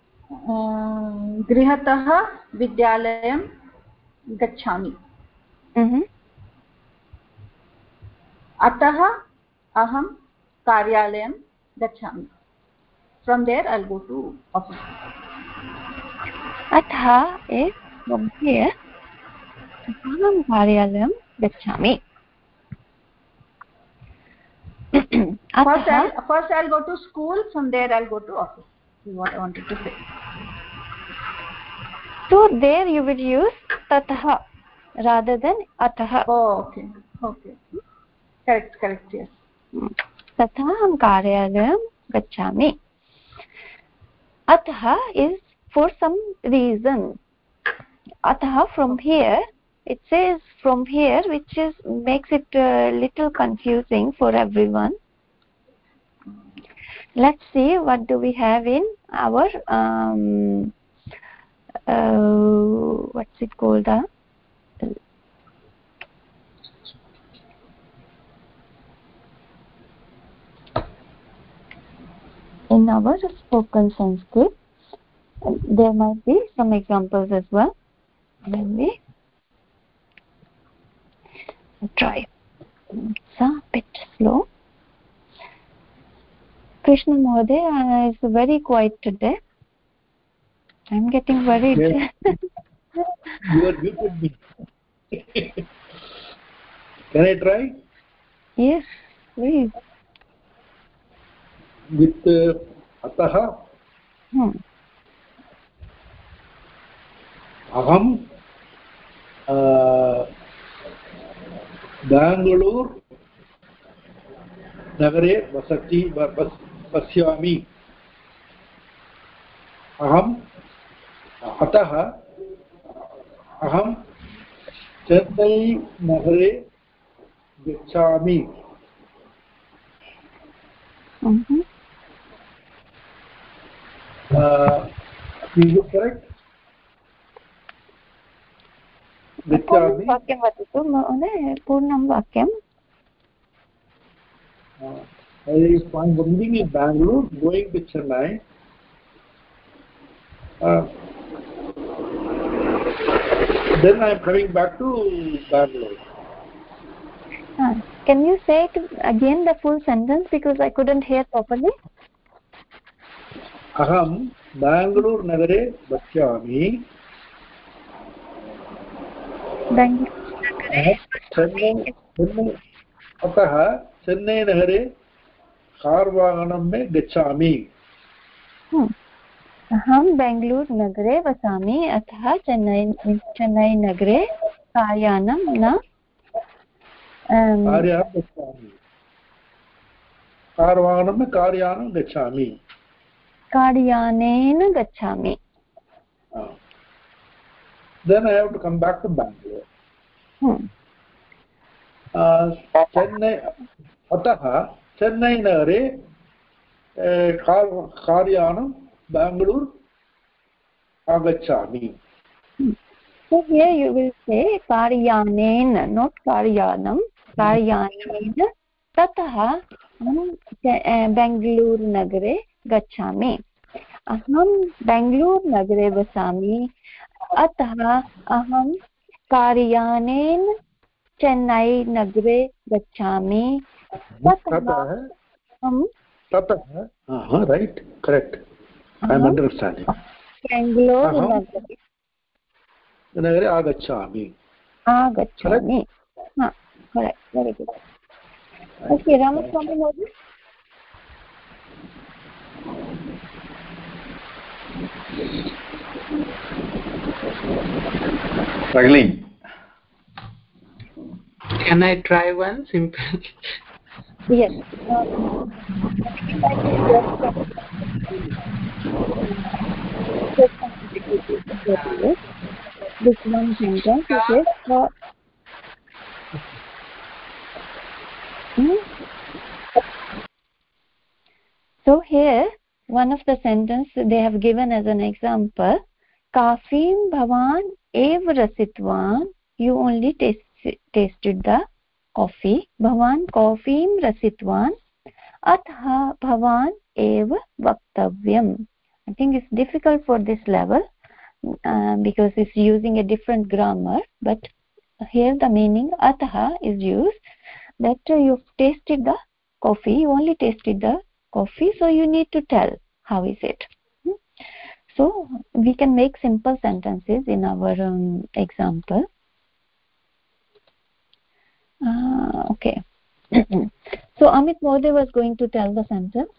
गृहतः विद्यालयं गच्छामि. अतः अहं कार्यालयं गच्छामि. From there I'll go to office. अतः is from here. अहं कार्यालयं गच्छामि. First I'll, first I'll go to school, from there I'll go to office. Is what I wanted to say. So there you will use tatah rather than atah. Oh, okay. Okay. Correct, correct, yes. तथा अहं कार्यालयं गच्छामि. Atah is for some reason. Atah from here, it says from here, which is makes it a little confusing for everyone. Let's see what do we have in our um, uh, what's it called? Uh, in our spoken Sanskrit, there might be some examples as well. Let me try. It's a bit slow. Krishna Mohoday is very quiet today. I'm getting worried. Yes. You are muted me. Can I try? Yes, please. with uh, atah hmm. aham uh, Bangalore nagare vasati pashyami aham atah aham Chennai nagare gachami. Mm-hmm. Uh, is it correct? पूर्णं वाक्यं वदतु महोदय पूर्णं वाक्यं I am living in Bangalore going to Chennai. Uh, then I am coming back to Bangalore. uh, can you say it again the full sentence because I couldn't hear properly? Aham Bangalore nagare gacchami. Bangalore Chennai Chennai atah Chennai nagare कारवाहनं में गच्छामि. अहं बेङ्गलूर् नगरे वसामि अतः चेन्नै चेन्नै नगरे कार्यानं न कार्यानं गच्छामि. कारवाहनं में कार्यानं गच्छामि. कार्यानेन गच्छामि. Then I have to come back to Bangalore. hmm. uh, Chennai atah Chennai nagare कार्यानं Bangalore agachami. So here you will say karyanen, not karyanam, karyanen tatah aham Bangalore nagare gachami. Aham Bangalore nagare vasami atah aham कार्यानेन Chennai नगरे गच्छामि. ततः ततः uh-huh, right, correct. I am understanding. Bengaluru नगरे आगच्छामि. आगच्छामि. हा, correct, very good. Okay, Ramaswamy Modi. Struggling. Can I try one simple? Yes. This one sentence is for hmm? So here one of the sentence they have given as an example, Kafim bhavan ev rasitvan, you only taste, tasted the coffee. Bhavan kafim rasitvan atha bhavan ev vaktavyam. I think it's difficult for this level uh, because it's using a different grammar, but here the meaning atha is used that uh, you've tasted the coffee, you only tasted the coffee, so you need to tell how is it. hmm? So we can make simple sentences in our um, example. Uh, okay. So Amit Mode was going to tell the sentence.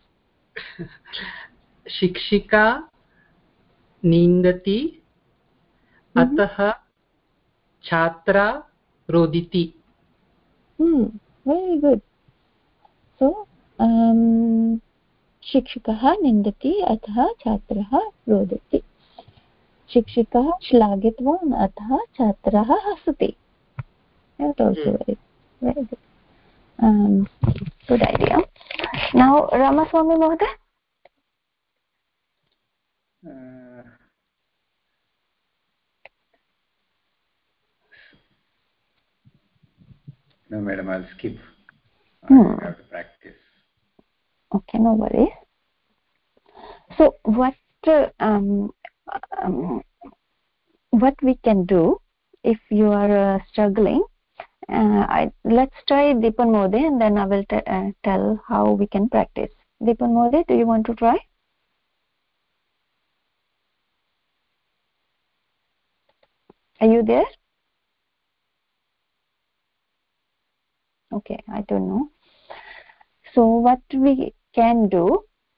Shikshika nindati atah chhatra roditi. Hmm, very good. So um, शिक्षकः निन्दति अतः छात्रः रोदति. शिक्षकः श्लाघितवान् अतः छात्रः हसति. That also very, very good. Um, good idea. Now Ramaswamy Mohoday. Uh, no, madam, I'll skip. Hmm. I have to practice. Okay, no worries. So what uh, um, um, what we can do if you are uh, struggling, uh, I, let's try Dipan Mode and then I will t uh, tell how we can practice. Dipan Mode, do you want to try? Are you there? Okay, I don't know. So what we can do,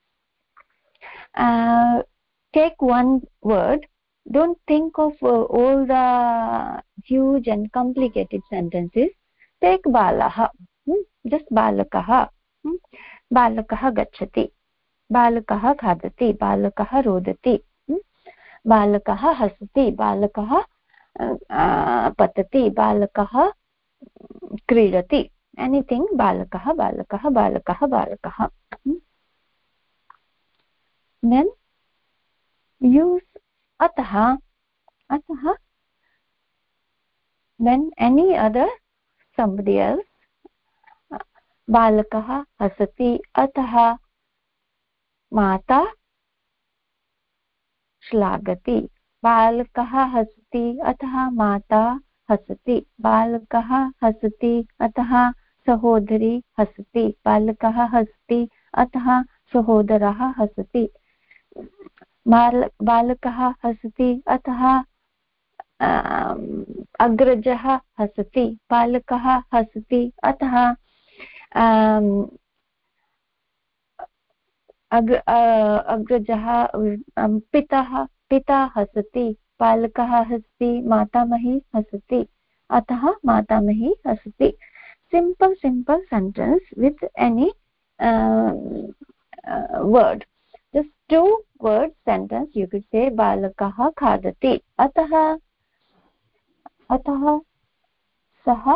uh, take one word. Don't think of uh, all the huge and complicated sentences. Take balah, hmm? just balakah. hmm? balakah gachati, balakah khadati, balakah rodati, hmm? balakah hasati, balakah uh, patati, balakah क्रीडति. Anything, balakah, balakah, balakah, balakah. hmm? Then use atah, atah. Then any other, somebody else. बालकः हसति अतः माता श्लाघति. बालकः हसति अतः माता हसति. बालकः हसति अतः सहोदरी हसति. बालकः हसति अतः सहोदरः हसति. बाल बालकः हसति अतः अग्रजः हसति. बालकः हसति अतः अग्रजः पिता पिता हसति. बालकः हसति, मातामही हसति, अतः मातामही हसति. Simple simple sentence with any uh, uh, word. Just two word sentence you could say. बालकः खादति अतः अतः सः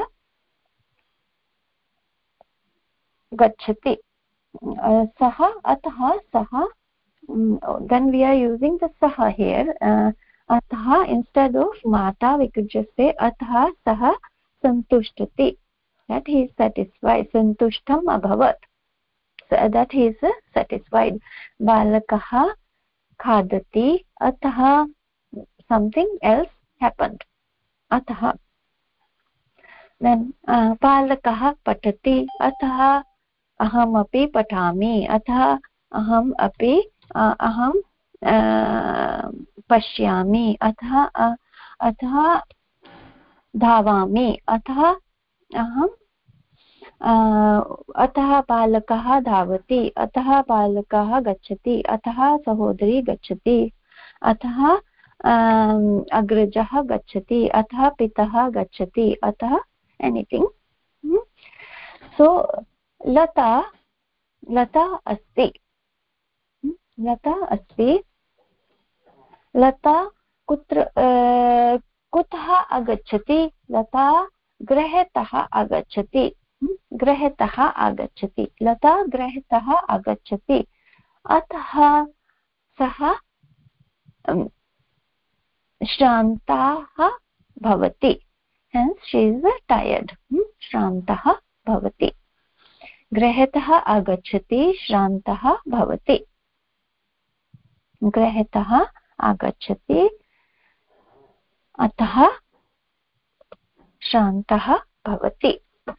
गच्छति. सः अतः सः. Then we are using the saha here. uh, atah instead of mata we could just say atah saha santushtati, that he is satisfied. Santushtam abhavat, so that he is satisfied. Balakah khadati atah something else happened, atah. Then uh, balakah patati atah aham api patami, atah aham api अहं पश्यामि, अतः अतः धावामि, अतः अहं अतः बालकः धावति, अतः बालकः गच्छति, अतः सहोदरी गच्छति, अतः अग्रजः गच्छति, अतः पिता गच्छति, अतः एनीथिंग. सो लता लता अस्ति, लता अस्ति. लता कुत्र कुतः आगच्छति? लता गृहतः आगच्छति. गृहतः आगच्छति. लता गृहतः आगच्छति. अतः सः श्रान्तः भवति. Hence she is tired. श्रान्तः भवति. गृहतः आगच्छति, श्रान्तः भवति. गृहतः आगच्छति अतः श्रान्तः भवति.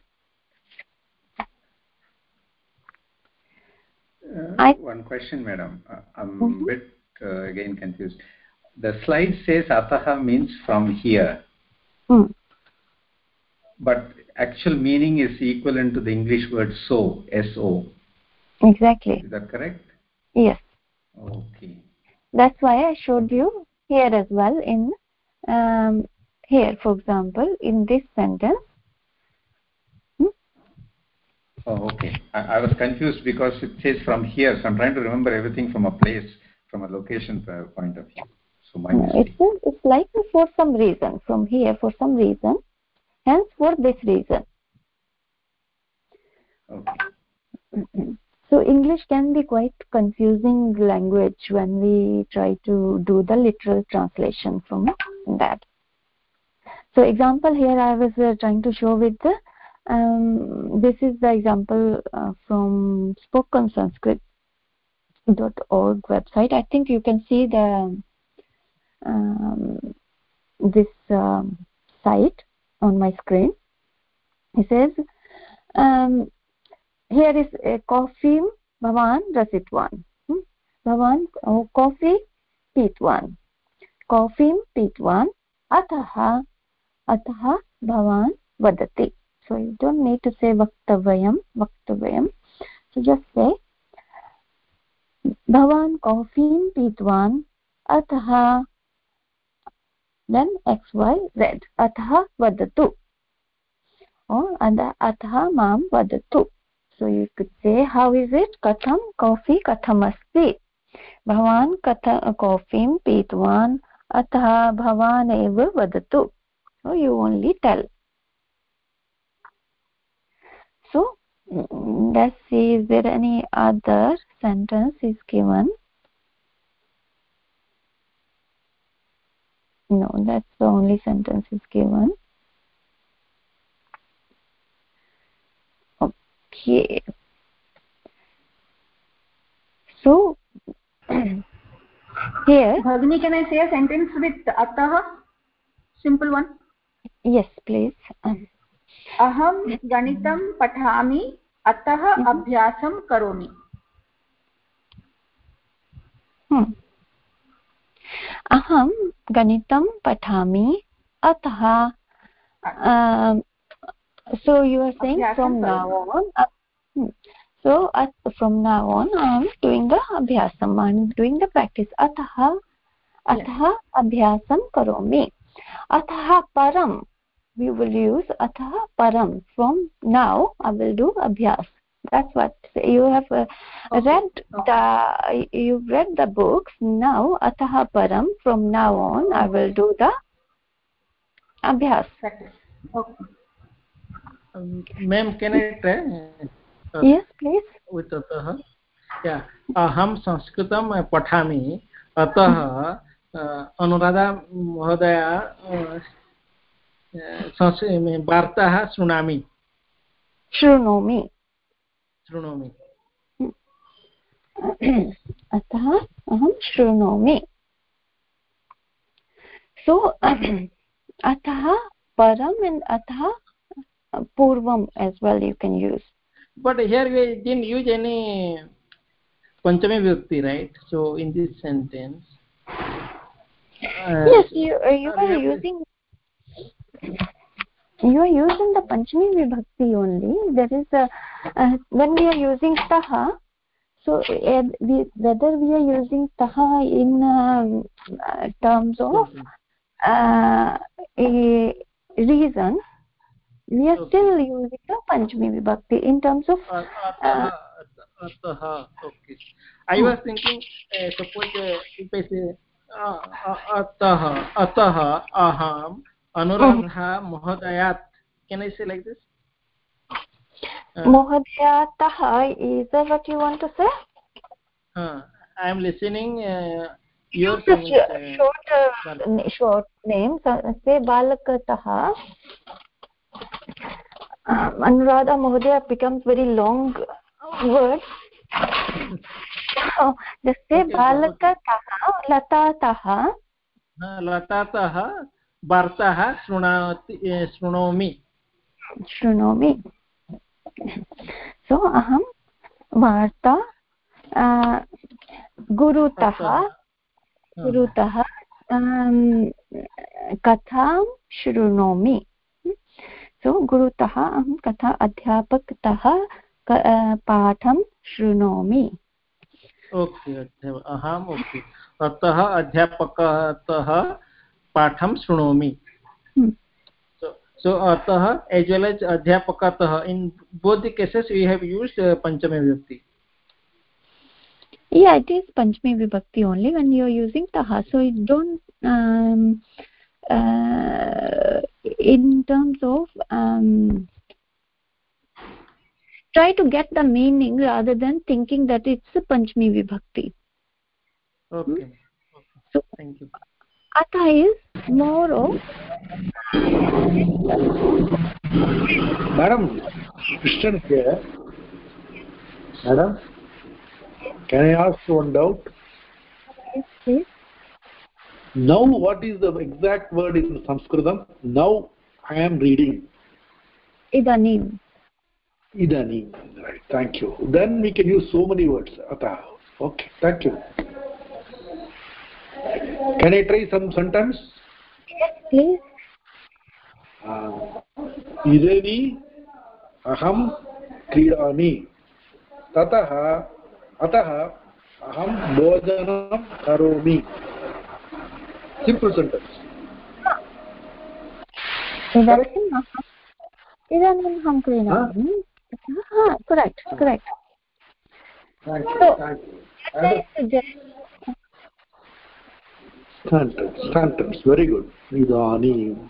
Uh, I... One question, madam. Uh, I'm mm-hmm. a bit uh, again confused. The slide says ataha means from here, mm. but actual meaning is equivalent to the English word so, S O. Exactly. Is that correct? Yes. Okay. That's why I showed you here as well. In um, here, for example, in this sentence. Hmm? Oh, okay. I, I was confused because it says from here, so I'm trying to remember everything from a place, from a location point of view. So my no, it's, it's like for some reason, from here for some reason, hence for this reason. Okay. Mm-hmm. So English can be quite confusing language when we try to do the literal translation from that. So example here I was uh, trying to show with the, um, this is the example uh, from spoken sanskrit dot org website. I think you can see the um, this um, site on my screen. It says, um, here is a coffee bhavan rasitwan. hmm? Bhavan oh, coffee pitwan. Coffee pitwan atah atah bhavan vadati. So you don't need to say vaktavayam vaktavayam. So just say Bhavan coffee pitwan atah, then X Y Z. Atah vadatu. Or atah mam vadatu. So you could say, how is it? Katham coffee katham asti. Bhavan katha coffeem pitwan atah bhavan eva vadatu. So you only tell. So let's see, is there any other sentence is given? No, that's the only sentence is given. Okay. So here, Bhagini, can I say a sentence with atah? Simple one. Yes, please. Aham ganitam pathami atah abhyasam karomi. Hmm. Aham ganitam pathami atah. Um, so you are saying abhyasam from now on. Uh, hmm. So uh, from now on, I am doing the abhyasam. I am doing the practice. Atah, atah abhyasam karomi. Atah param. We will use atah param. From now, I will do abhyas. That's what you have uh, okay. read. The you read the books. Now atah param. From now on, I will do the abhyas. Okay. Um, Ma'am, can I try? Uh, yes, please. With atah. Yeah. Aham sanskritam pathami. Atah Anuradha Mahodaya वार्ताः शृणोमि शृणोमि शृणोमि अतः अहं शृणोमि. So atah param and atah purvam as well you can use. But here we didn't use any panchami vibhakti, right? So in this sentence uh, yes, you uh, you are using you are using the panchami vibhakti only. There is a uh, when we are using taha, so uh, we, whether we are using taha in uh, terms of uh, a reason, we are okay. still using the panchami vibhakti in terms of uh, uh, ataha. Okay, I was thinking uh, suppose uh, if I say uh, uh, ataha ataha aham anuradha mohodayat, can I say like this? uh, mohodayatah, is that what you want to say? uh, I am listening uh, your short uh, short, short name. So, say balakatah. Uh, Anuradha Mahodaya becomes very long word. So, just say okay, balakatah, okay. latatah. latatah vartah shrunati shrunomi. Shrunomi. So, aham varta uh, gurutah gurutah um, katham shrunomi. So gurutah aham katha adhyapakatah patham shrunomi. Okay, aham okay. Atah adhyapakatah patham shrunomi. Hmm. So so atah as well as adhyapakatah, in both the cases we have used uh, panchami vibhakti. Yeah, it is panchami vibhakti only when you are using taha. So you don't um, uh, in terms of um, try to get the meaning rather than thinking that it's a panchami vibhakti. Okay. Hmm? Okay. So thank you. atha is more of Madam, Christian here. Madam, can I ask one doubt? Yes, please. Now, what is the exact word in Sanskritam? Now, I am reading. Idanim. Idanim. Right. Thank you. Then we can use so many words. Atah. Okay. Thank you. Can I try some sentence? Yes, please. Uh, Idani aham kridami. Tatah atah aham bhojanam karomi. Simple sentence. इदानीम् इदानीम् अहं क्रीणामि. Correct, correct. Thank you. So, Thank you. I suggest Sentence, sentence, very good. Idanim.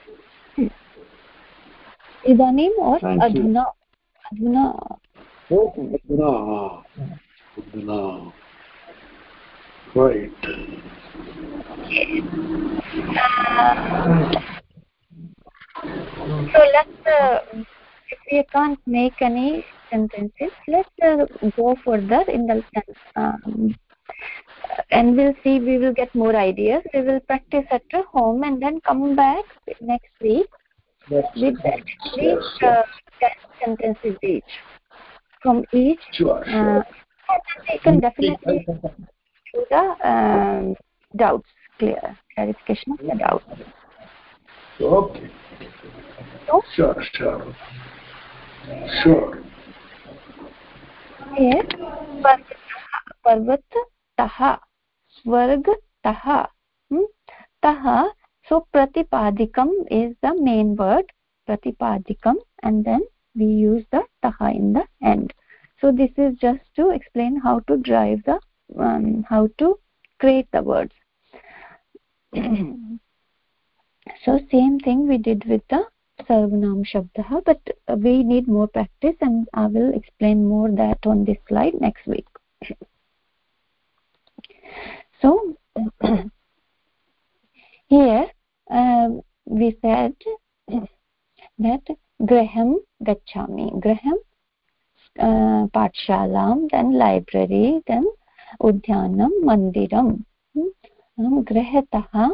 इदानीम् और Thank you. अधुना अधुना Oh, Aduna. Aduna. Right. So let's uh, if we can't make any sentences, let's uh, go further in the sense, um, and we'll see, we will get more ideas. We will practice at home and then come back next week Yes. with at Yes. least uh, ten sentences each from each. Sure, sure. Uh, we can definitely do the um, doubts, clear clarification of the doubts. Okay. So, Sure, sure. Sure. here, parvatah, swargatah, hmm? Taha. So pratipadikam is the main word, pratipadikam, and then we use the taha in the end. So this is just to explain how to drive the um, how to create the words. So same thing we did with the sarvanam shabdah, but we need more practice, and I will explain more that on this slide next week. So here uh, we said that graham gachami, graham uh, pathshalam, then library, then udyanam, mandiram. hmm? Grahatah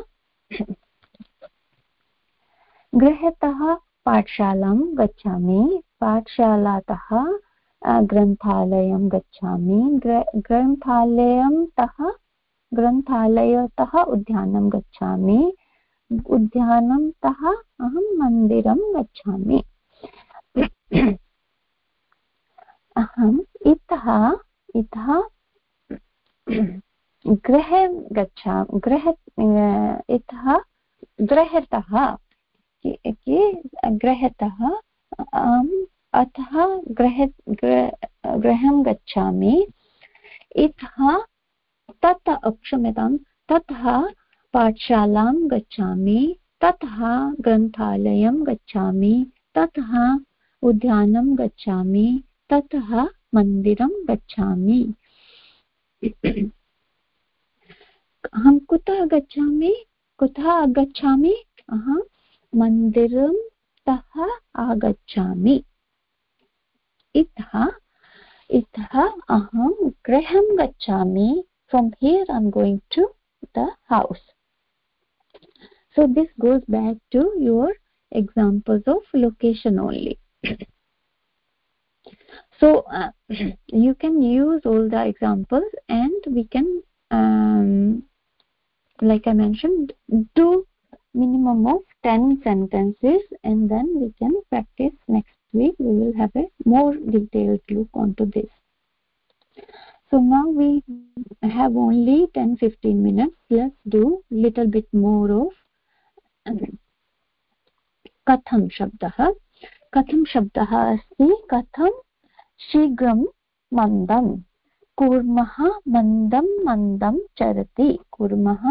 grahatah pathshalam gachami, pathshalatah granthalayam gachami, granthalayam tah granthalayatah udyanam gachami, उद्यानं तः अहं मन्दिरं गच्छामि. अहम् इतः इतः गृहे गच्छामि, गृह इतः गृहतः गृहतः अहम् अतः गृह गृहं गच्छामि. इतः ततः क्षम्यतां ततः पाठशालां गच्छामि, ततः ग्रन्थालयं गच्छामि, ततः उद्यानं गच्छामि, ततः मन्दिरं गच्छामि. अहं कुतः गच्छामि, कुतः आगच्छामि, अहं मन्दिरं तः आगच्छामि. इतः इतः अहं गृहं गच्छामि. From here I'm going to the house. So this goes back to your examples of location only. So uh, you can use all the examples, and we can um, like I mentioned, do minimum of ten sentences, and then we can practice next week. We will have a more detailed look onto this. So now we have only ten to fifteen minutes. Let's do little bit more of कथं शब्दः. कथं शब्दः अस्ति कथं शीघ्रं मन्दं कूर्मः मन्दं मन्दं चरति कूर्मः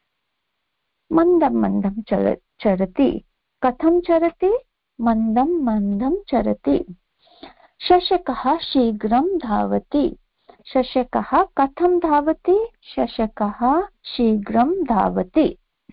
मन्दं मन्दं चर चरति कथं चरति मन्दं मन्दं चरति. शशकः शीघ्रं धावति. शशकः कथं धावति शशकः शीघ्रं धावति.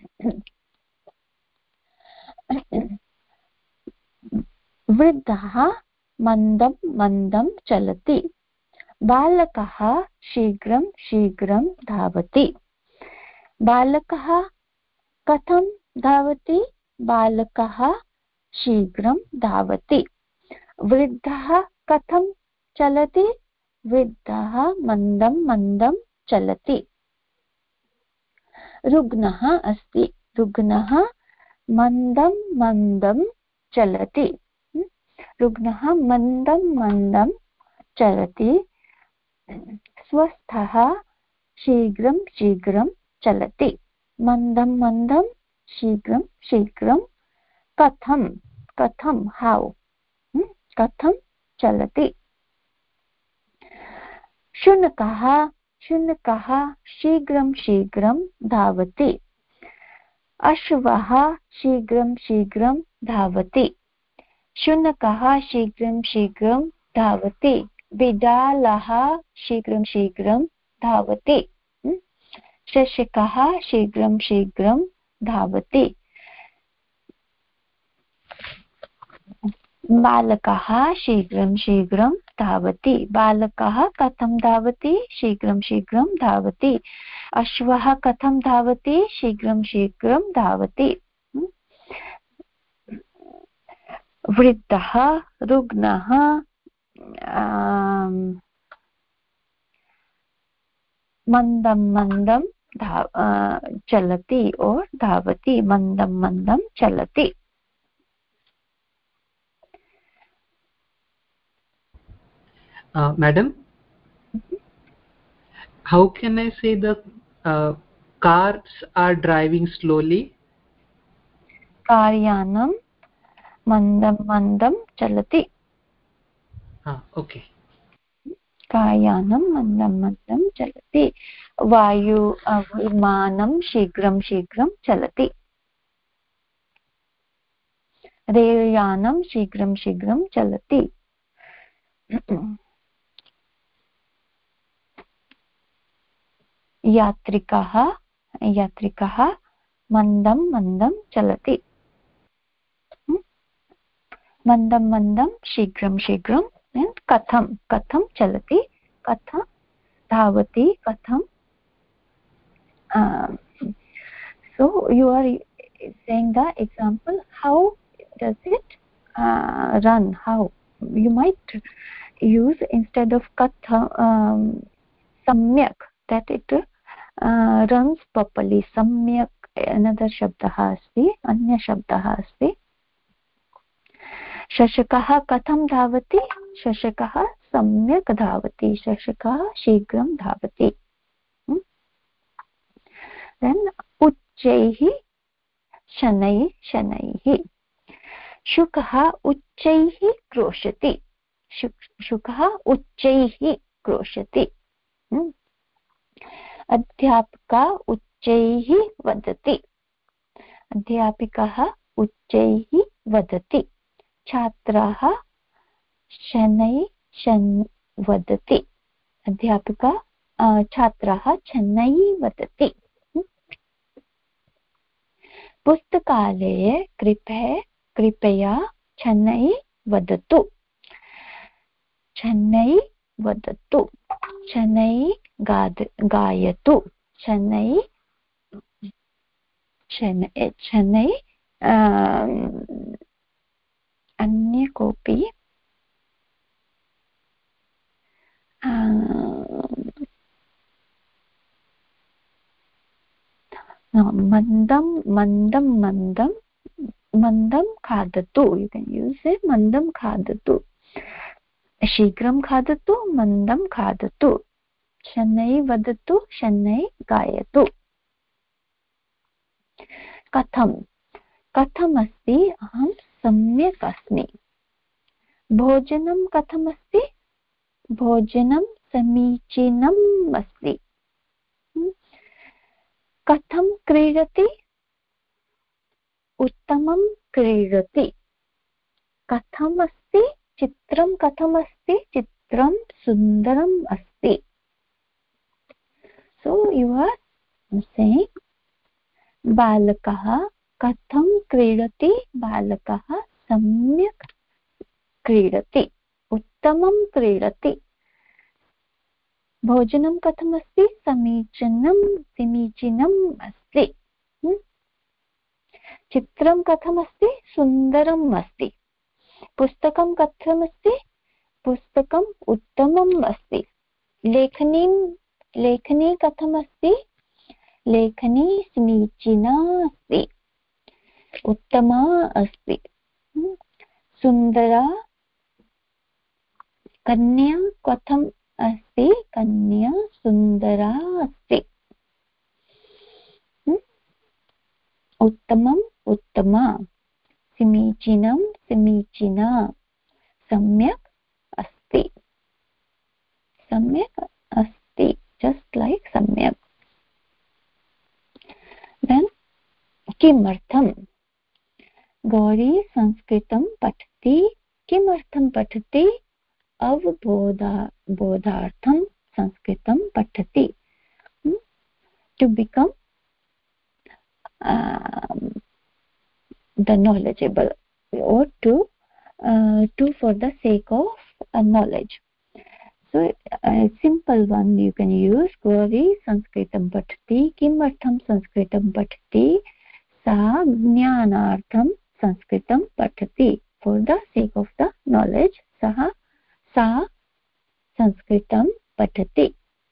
वृद्धः मन्दं मन्दं चलति. बालकः शीघ्रं शीघ्रं धावति. बालकः कथं धावति बालकः शीघ्रं धावति. वृद्धः कथं चलति वृद्धः मन्दं मन्दं चलति. रुग्णः अस्ति. रुग्णः मन्दं मन्दं चलति. रुग्णः मन्दं मन्दं चलति. स्वस्थः शीघ्रं शीघ्रं चलति मन्दं मन्दं शीघ्रं शीघ्रं कथं कथं हाउ कथं चलति शुनकः शुनकः शीघ्रं शीघ्रं धावति अश्वः शीघ्रं शीघ्रं धावति शुनकः शीघ्रं शीघ्रं धावति बिडालः शीघ्रं शीघ्रं धावति शशकः शीघ्रं शीघ्रं धावति बालकः शीघ्रं शीघ्रं धावति बालकः कथं धावति शीघ्रं शीघ्रं धावति अश्वः कथं धावति शीघ्रं शीघ्रं धावति वृद्धः रुग्णः मन्दं मन्दं धाव चलति और धावति मन्दं मन्दं चलति Uh, madam, mm-hmm. How can I say the uh, cars are driving slowly? Karyanam mandam mandam chalati. Ah, okay. Karyanam mandam mandam chalati. Vayu vimanam shigram shigram chalati. Relyanam shigram shigram chalati. यात्रिकः यात्रिकः मन्दं मन्दं चलति मन्दं मन्दं शीघ्रं शीघ्रं कथं कथं चलति कथं धावति कथं so you are saying the example how does it uh, run how you might use instead of katha um, samyak that it uh, runs properly samyak another shabdah asti anya shabdah asti shashakah katham dhavati shashakah samyak dhavati shashakah shighram dhavati hmm? then uchchaihi shanai shanaihi shukah uchchaihi kroshati shukah uchchaihi kroshati hmm? अध्यापका उच्चैः वदति अध्यापिकः उच्चैः वदति छात्राः शनैः शन् वदति अध्यापिका छात्राः शनैः वदति पुस्तकालये कृपया कृपया शनैः वदतु शनैः वदतु शनैः गायतु शनैः शनैः अन्य कोऽपि मन्दं मन्दं मन्दं मन्दं खादतु you can use it मन्दं खादतु शीघ्रं खादतु मन्दं खादतु शनैः वदतु शनैः गायतु कथं कथमस्ति अहं सम्यक् अस्मि भोजनं कथमस्ति भोजनं समीचीनम् अस्ति कथं क्रीडति उत्तमं क्रीडति कथम् अस्ति चित्रं कथमस्ति चित्रं सुन्दरम् अस्ति so you are saying बालकः कथं क्रीडति बालकः सम्यक् क्रीडति उत्तमं क्रीडति भोजनं कथमस्ति समीचीनं समीचीनम् अस्ति चित्रं कथमस्ति सुन्दरम् अस्ति पुस्तकं कथमस्ति पुस्तकम् उत्तमम् अस्ति लेखनीं लेखनी कथमस्ति लेखनी समीचीना अस्ति उत्तमा अस्ति सुन्दरा कन्या कथं अस्ति कन्या सुन्दरा अस्ति उत्तमम् उत्तमा समीचीनं समीचीना सम्यक् अस्ति सम्यक् अस्ति just like सम्यक् then किमर्थं गौरी संस्कृतं पठति किमर्थं पठति अवबोधा बोधार्थं संस्कृतं पठति to become um, the knowledgeable or to uh, to for the sake of uh, knowledge. So a simple one you can use Gauri Sanskritam Patati Kimartham Sanskritam Patati Sa Jnanartham Sanskritam Patati for the sake of the knowledge Saha Sa Sanskritam Patati.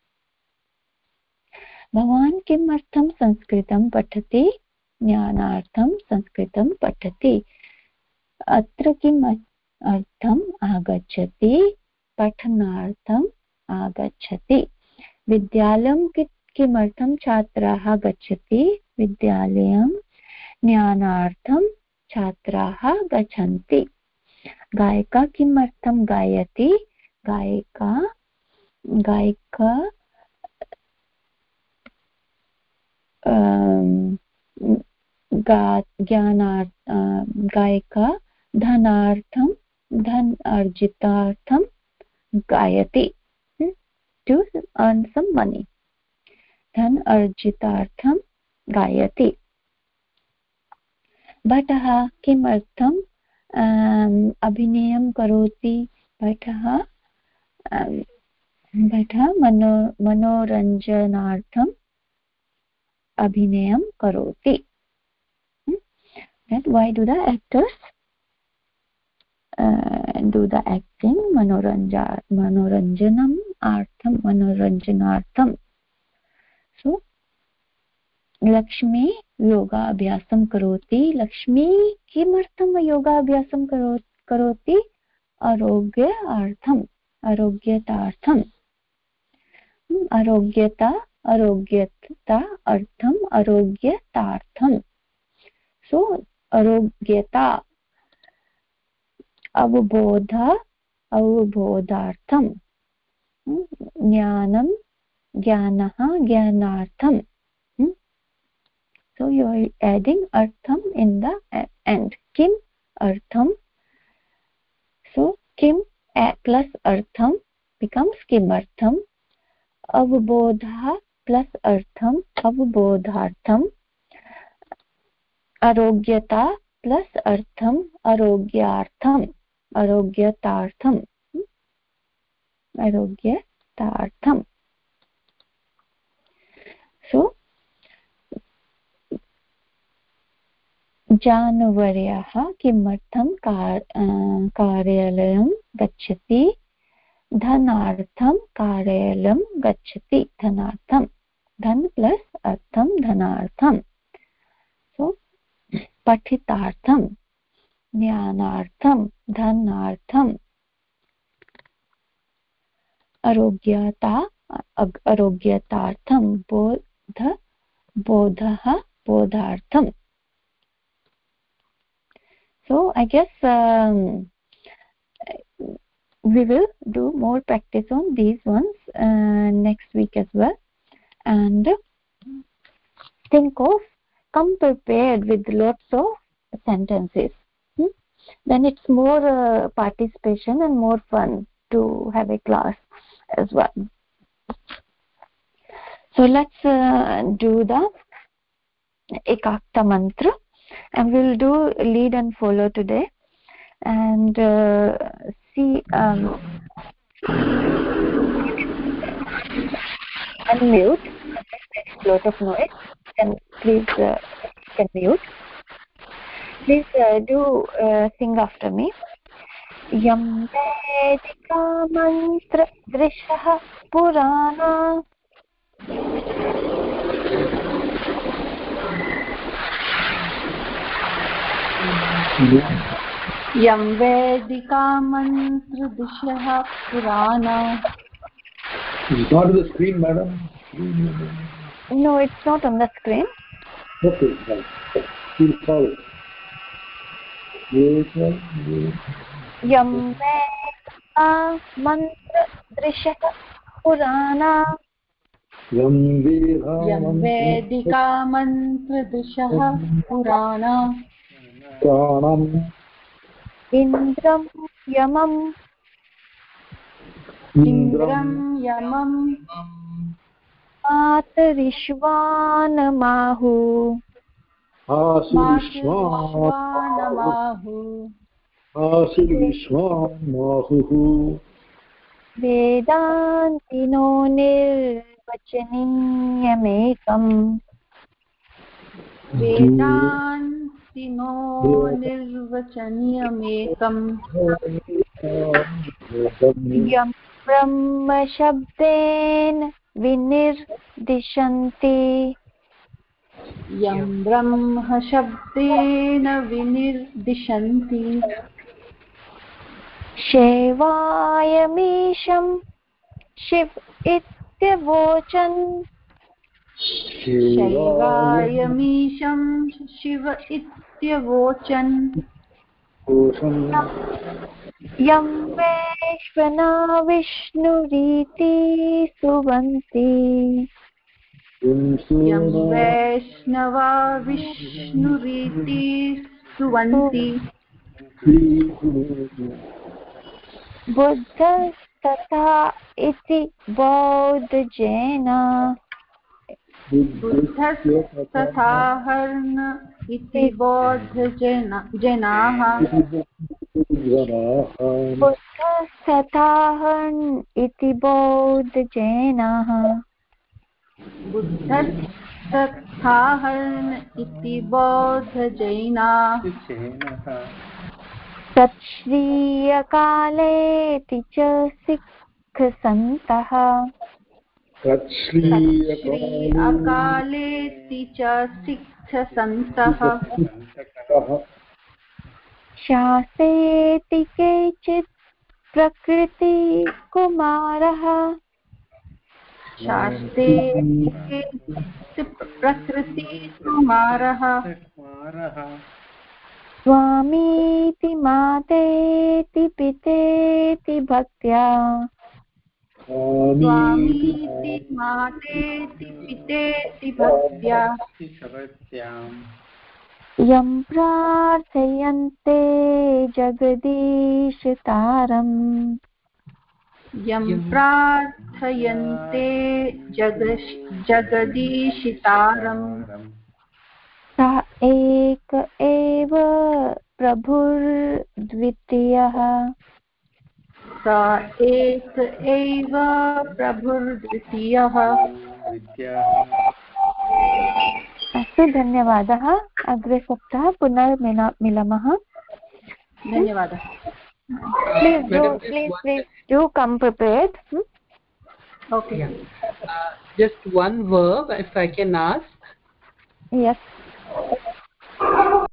Bhavan Kimartham Sanskritam Patati Jnanartham Sanskritam Patati. Atra kim artham agacchati पठनार्थम् आगच्छति विद्यालयं किमर्थं छात्राः गच्छति विद्यालयं ज्ञानार्थं छात्राः गच्छन्ति गायिका किमर्थं गायति गायिका गायिका ज्ञानार्थ गायिका धनार्थं धन अर्जितार्थं गायति to earn some money धन अर्जितार्थं गायति भटः किमर्थं अभिनयं करोति भटः भटः मनो मनोरञ्जनार्थं अभिनयं करोति that why do the actors Uh, do the acting manoranja manoranjanam artham manoranjanartham so Lakshmi yoga abhyasam karoti Lakshmi kimartham yoga abhyasam karoti arogya artham arogyatartham arogyata arogyata artham arogyatartham so arogyata अवबोध अवबोधार्थं ज्ञानं ज्ञानः ज्ञानार्थं so you are adding artham in the end kim artham so kim plus artham becomes kimartham avabodha plus artham avabodhartham arogyata plus artham arogyartham arogyatartham arogyatartham so जानुवर्यः किमर्थं कार्यालयं गच्छति धनार्थं कार्यालयं गच्छति धनार्थं धन plus अर्थं धनार्थं so पठितार्थं ज्ञानार्थं धनार्थं आरोग्यता आरोग्यतार्थं बोध बोधः बोधार्थं so I guess um, we will do more practice on these ones uh, next week as well and think of come prepared with lots of sentences hmm? Then it's more uh, participation and more fun to have a class as well. So let's uh, do the ekakta mantra and we'll do lead and follow today and uh, see um, unmute a lot of noise and please uh, can mute please uh, do uh, sing after me yam vedika mantra drishah purana यं वेदिका मन्त्रदिशः पुराण It's not on the screen, madam. No, it's not on the screen. Okay, right. We'll follow. Yam Veda mantra drishah purana. Yam यं वेदिका मन्त्रदृशः पुराणा Pranam Indram yamam इन्द्रं यमं Matarishvanamahu. मातृविश्वानमाहु Asirvishwamahu Vedantino nirvachaniyamekam. वेदान्तिनो निर्वचनीयमेकम् Yam brahma shabden vinirdisanti. यं ब्रह्म शब्देन विनिर्दिशन्ति Shevayamisham shiv ityavochan. शैवायमीशं Shiv इत्यवोचन् Yam Vaishvana Vishnuriti Suvanti. यं Vaishnava विष्णुरीति स्तुवन्ति Buddhasthatha iti Bodhjena. बुद्धस्तथाहर्न इति बौद्धजनाः Buddhasthathahan iti Bodhjenaः. बुद्धस्तथाहर्न इति बौद्धजैनाः Tatshriya-kale-ti ca sikh-santah. Shri अकालेति च सिक्खसन्तः शासेति केचित् प्रकृतिकुमारः. शास्ते प्रकृतिकुमारः स्वामीति मातेति पितेति भक्त्या. स्वामीति मातेति पितेति भक्त्या यं प्रार्थयन्ते जगदीशतारम्. यं प्रार्थयन्ते जगश जगदीशितारम् स एक एव प्रभुर्द्वितीयः. स एक एव प्रभुर्द्वितीयः अस्तु, धन्यवादः. अग्रे सप्ताहे पुनः मिलामः. धन्यवादः. Please do, please, please do come prepared. Hmm? Okay. Yeah. Uh, just one verb, if I can ask. Yes.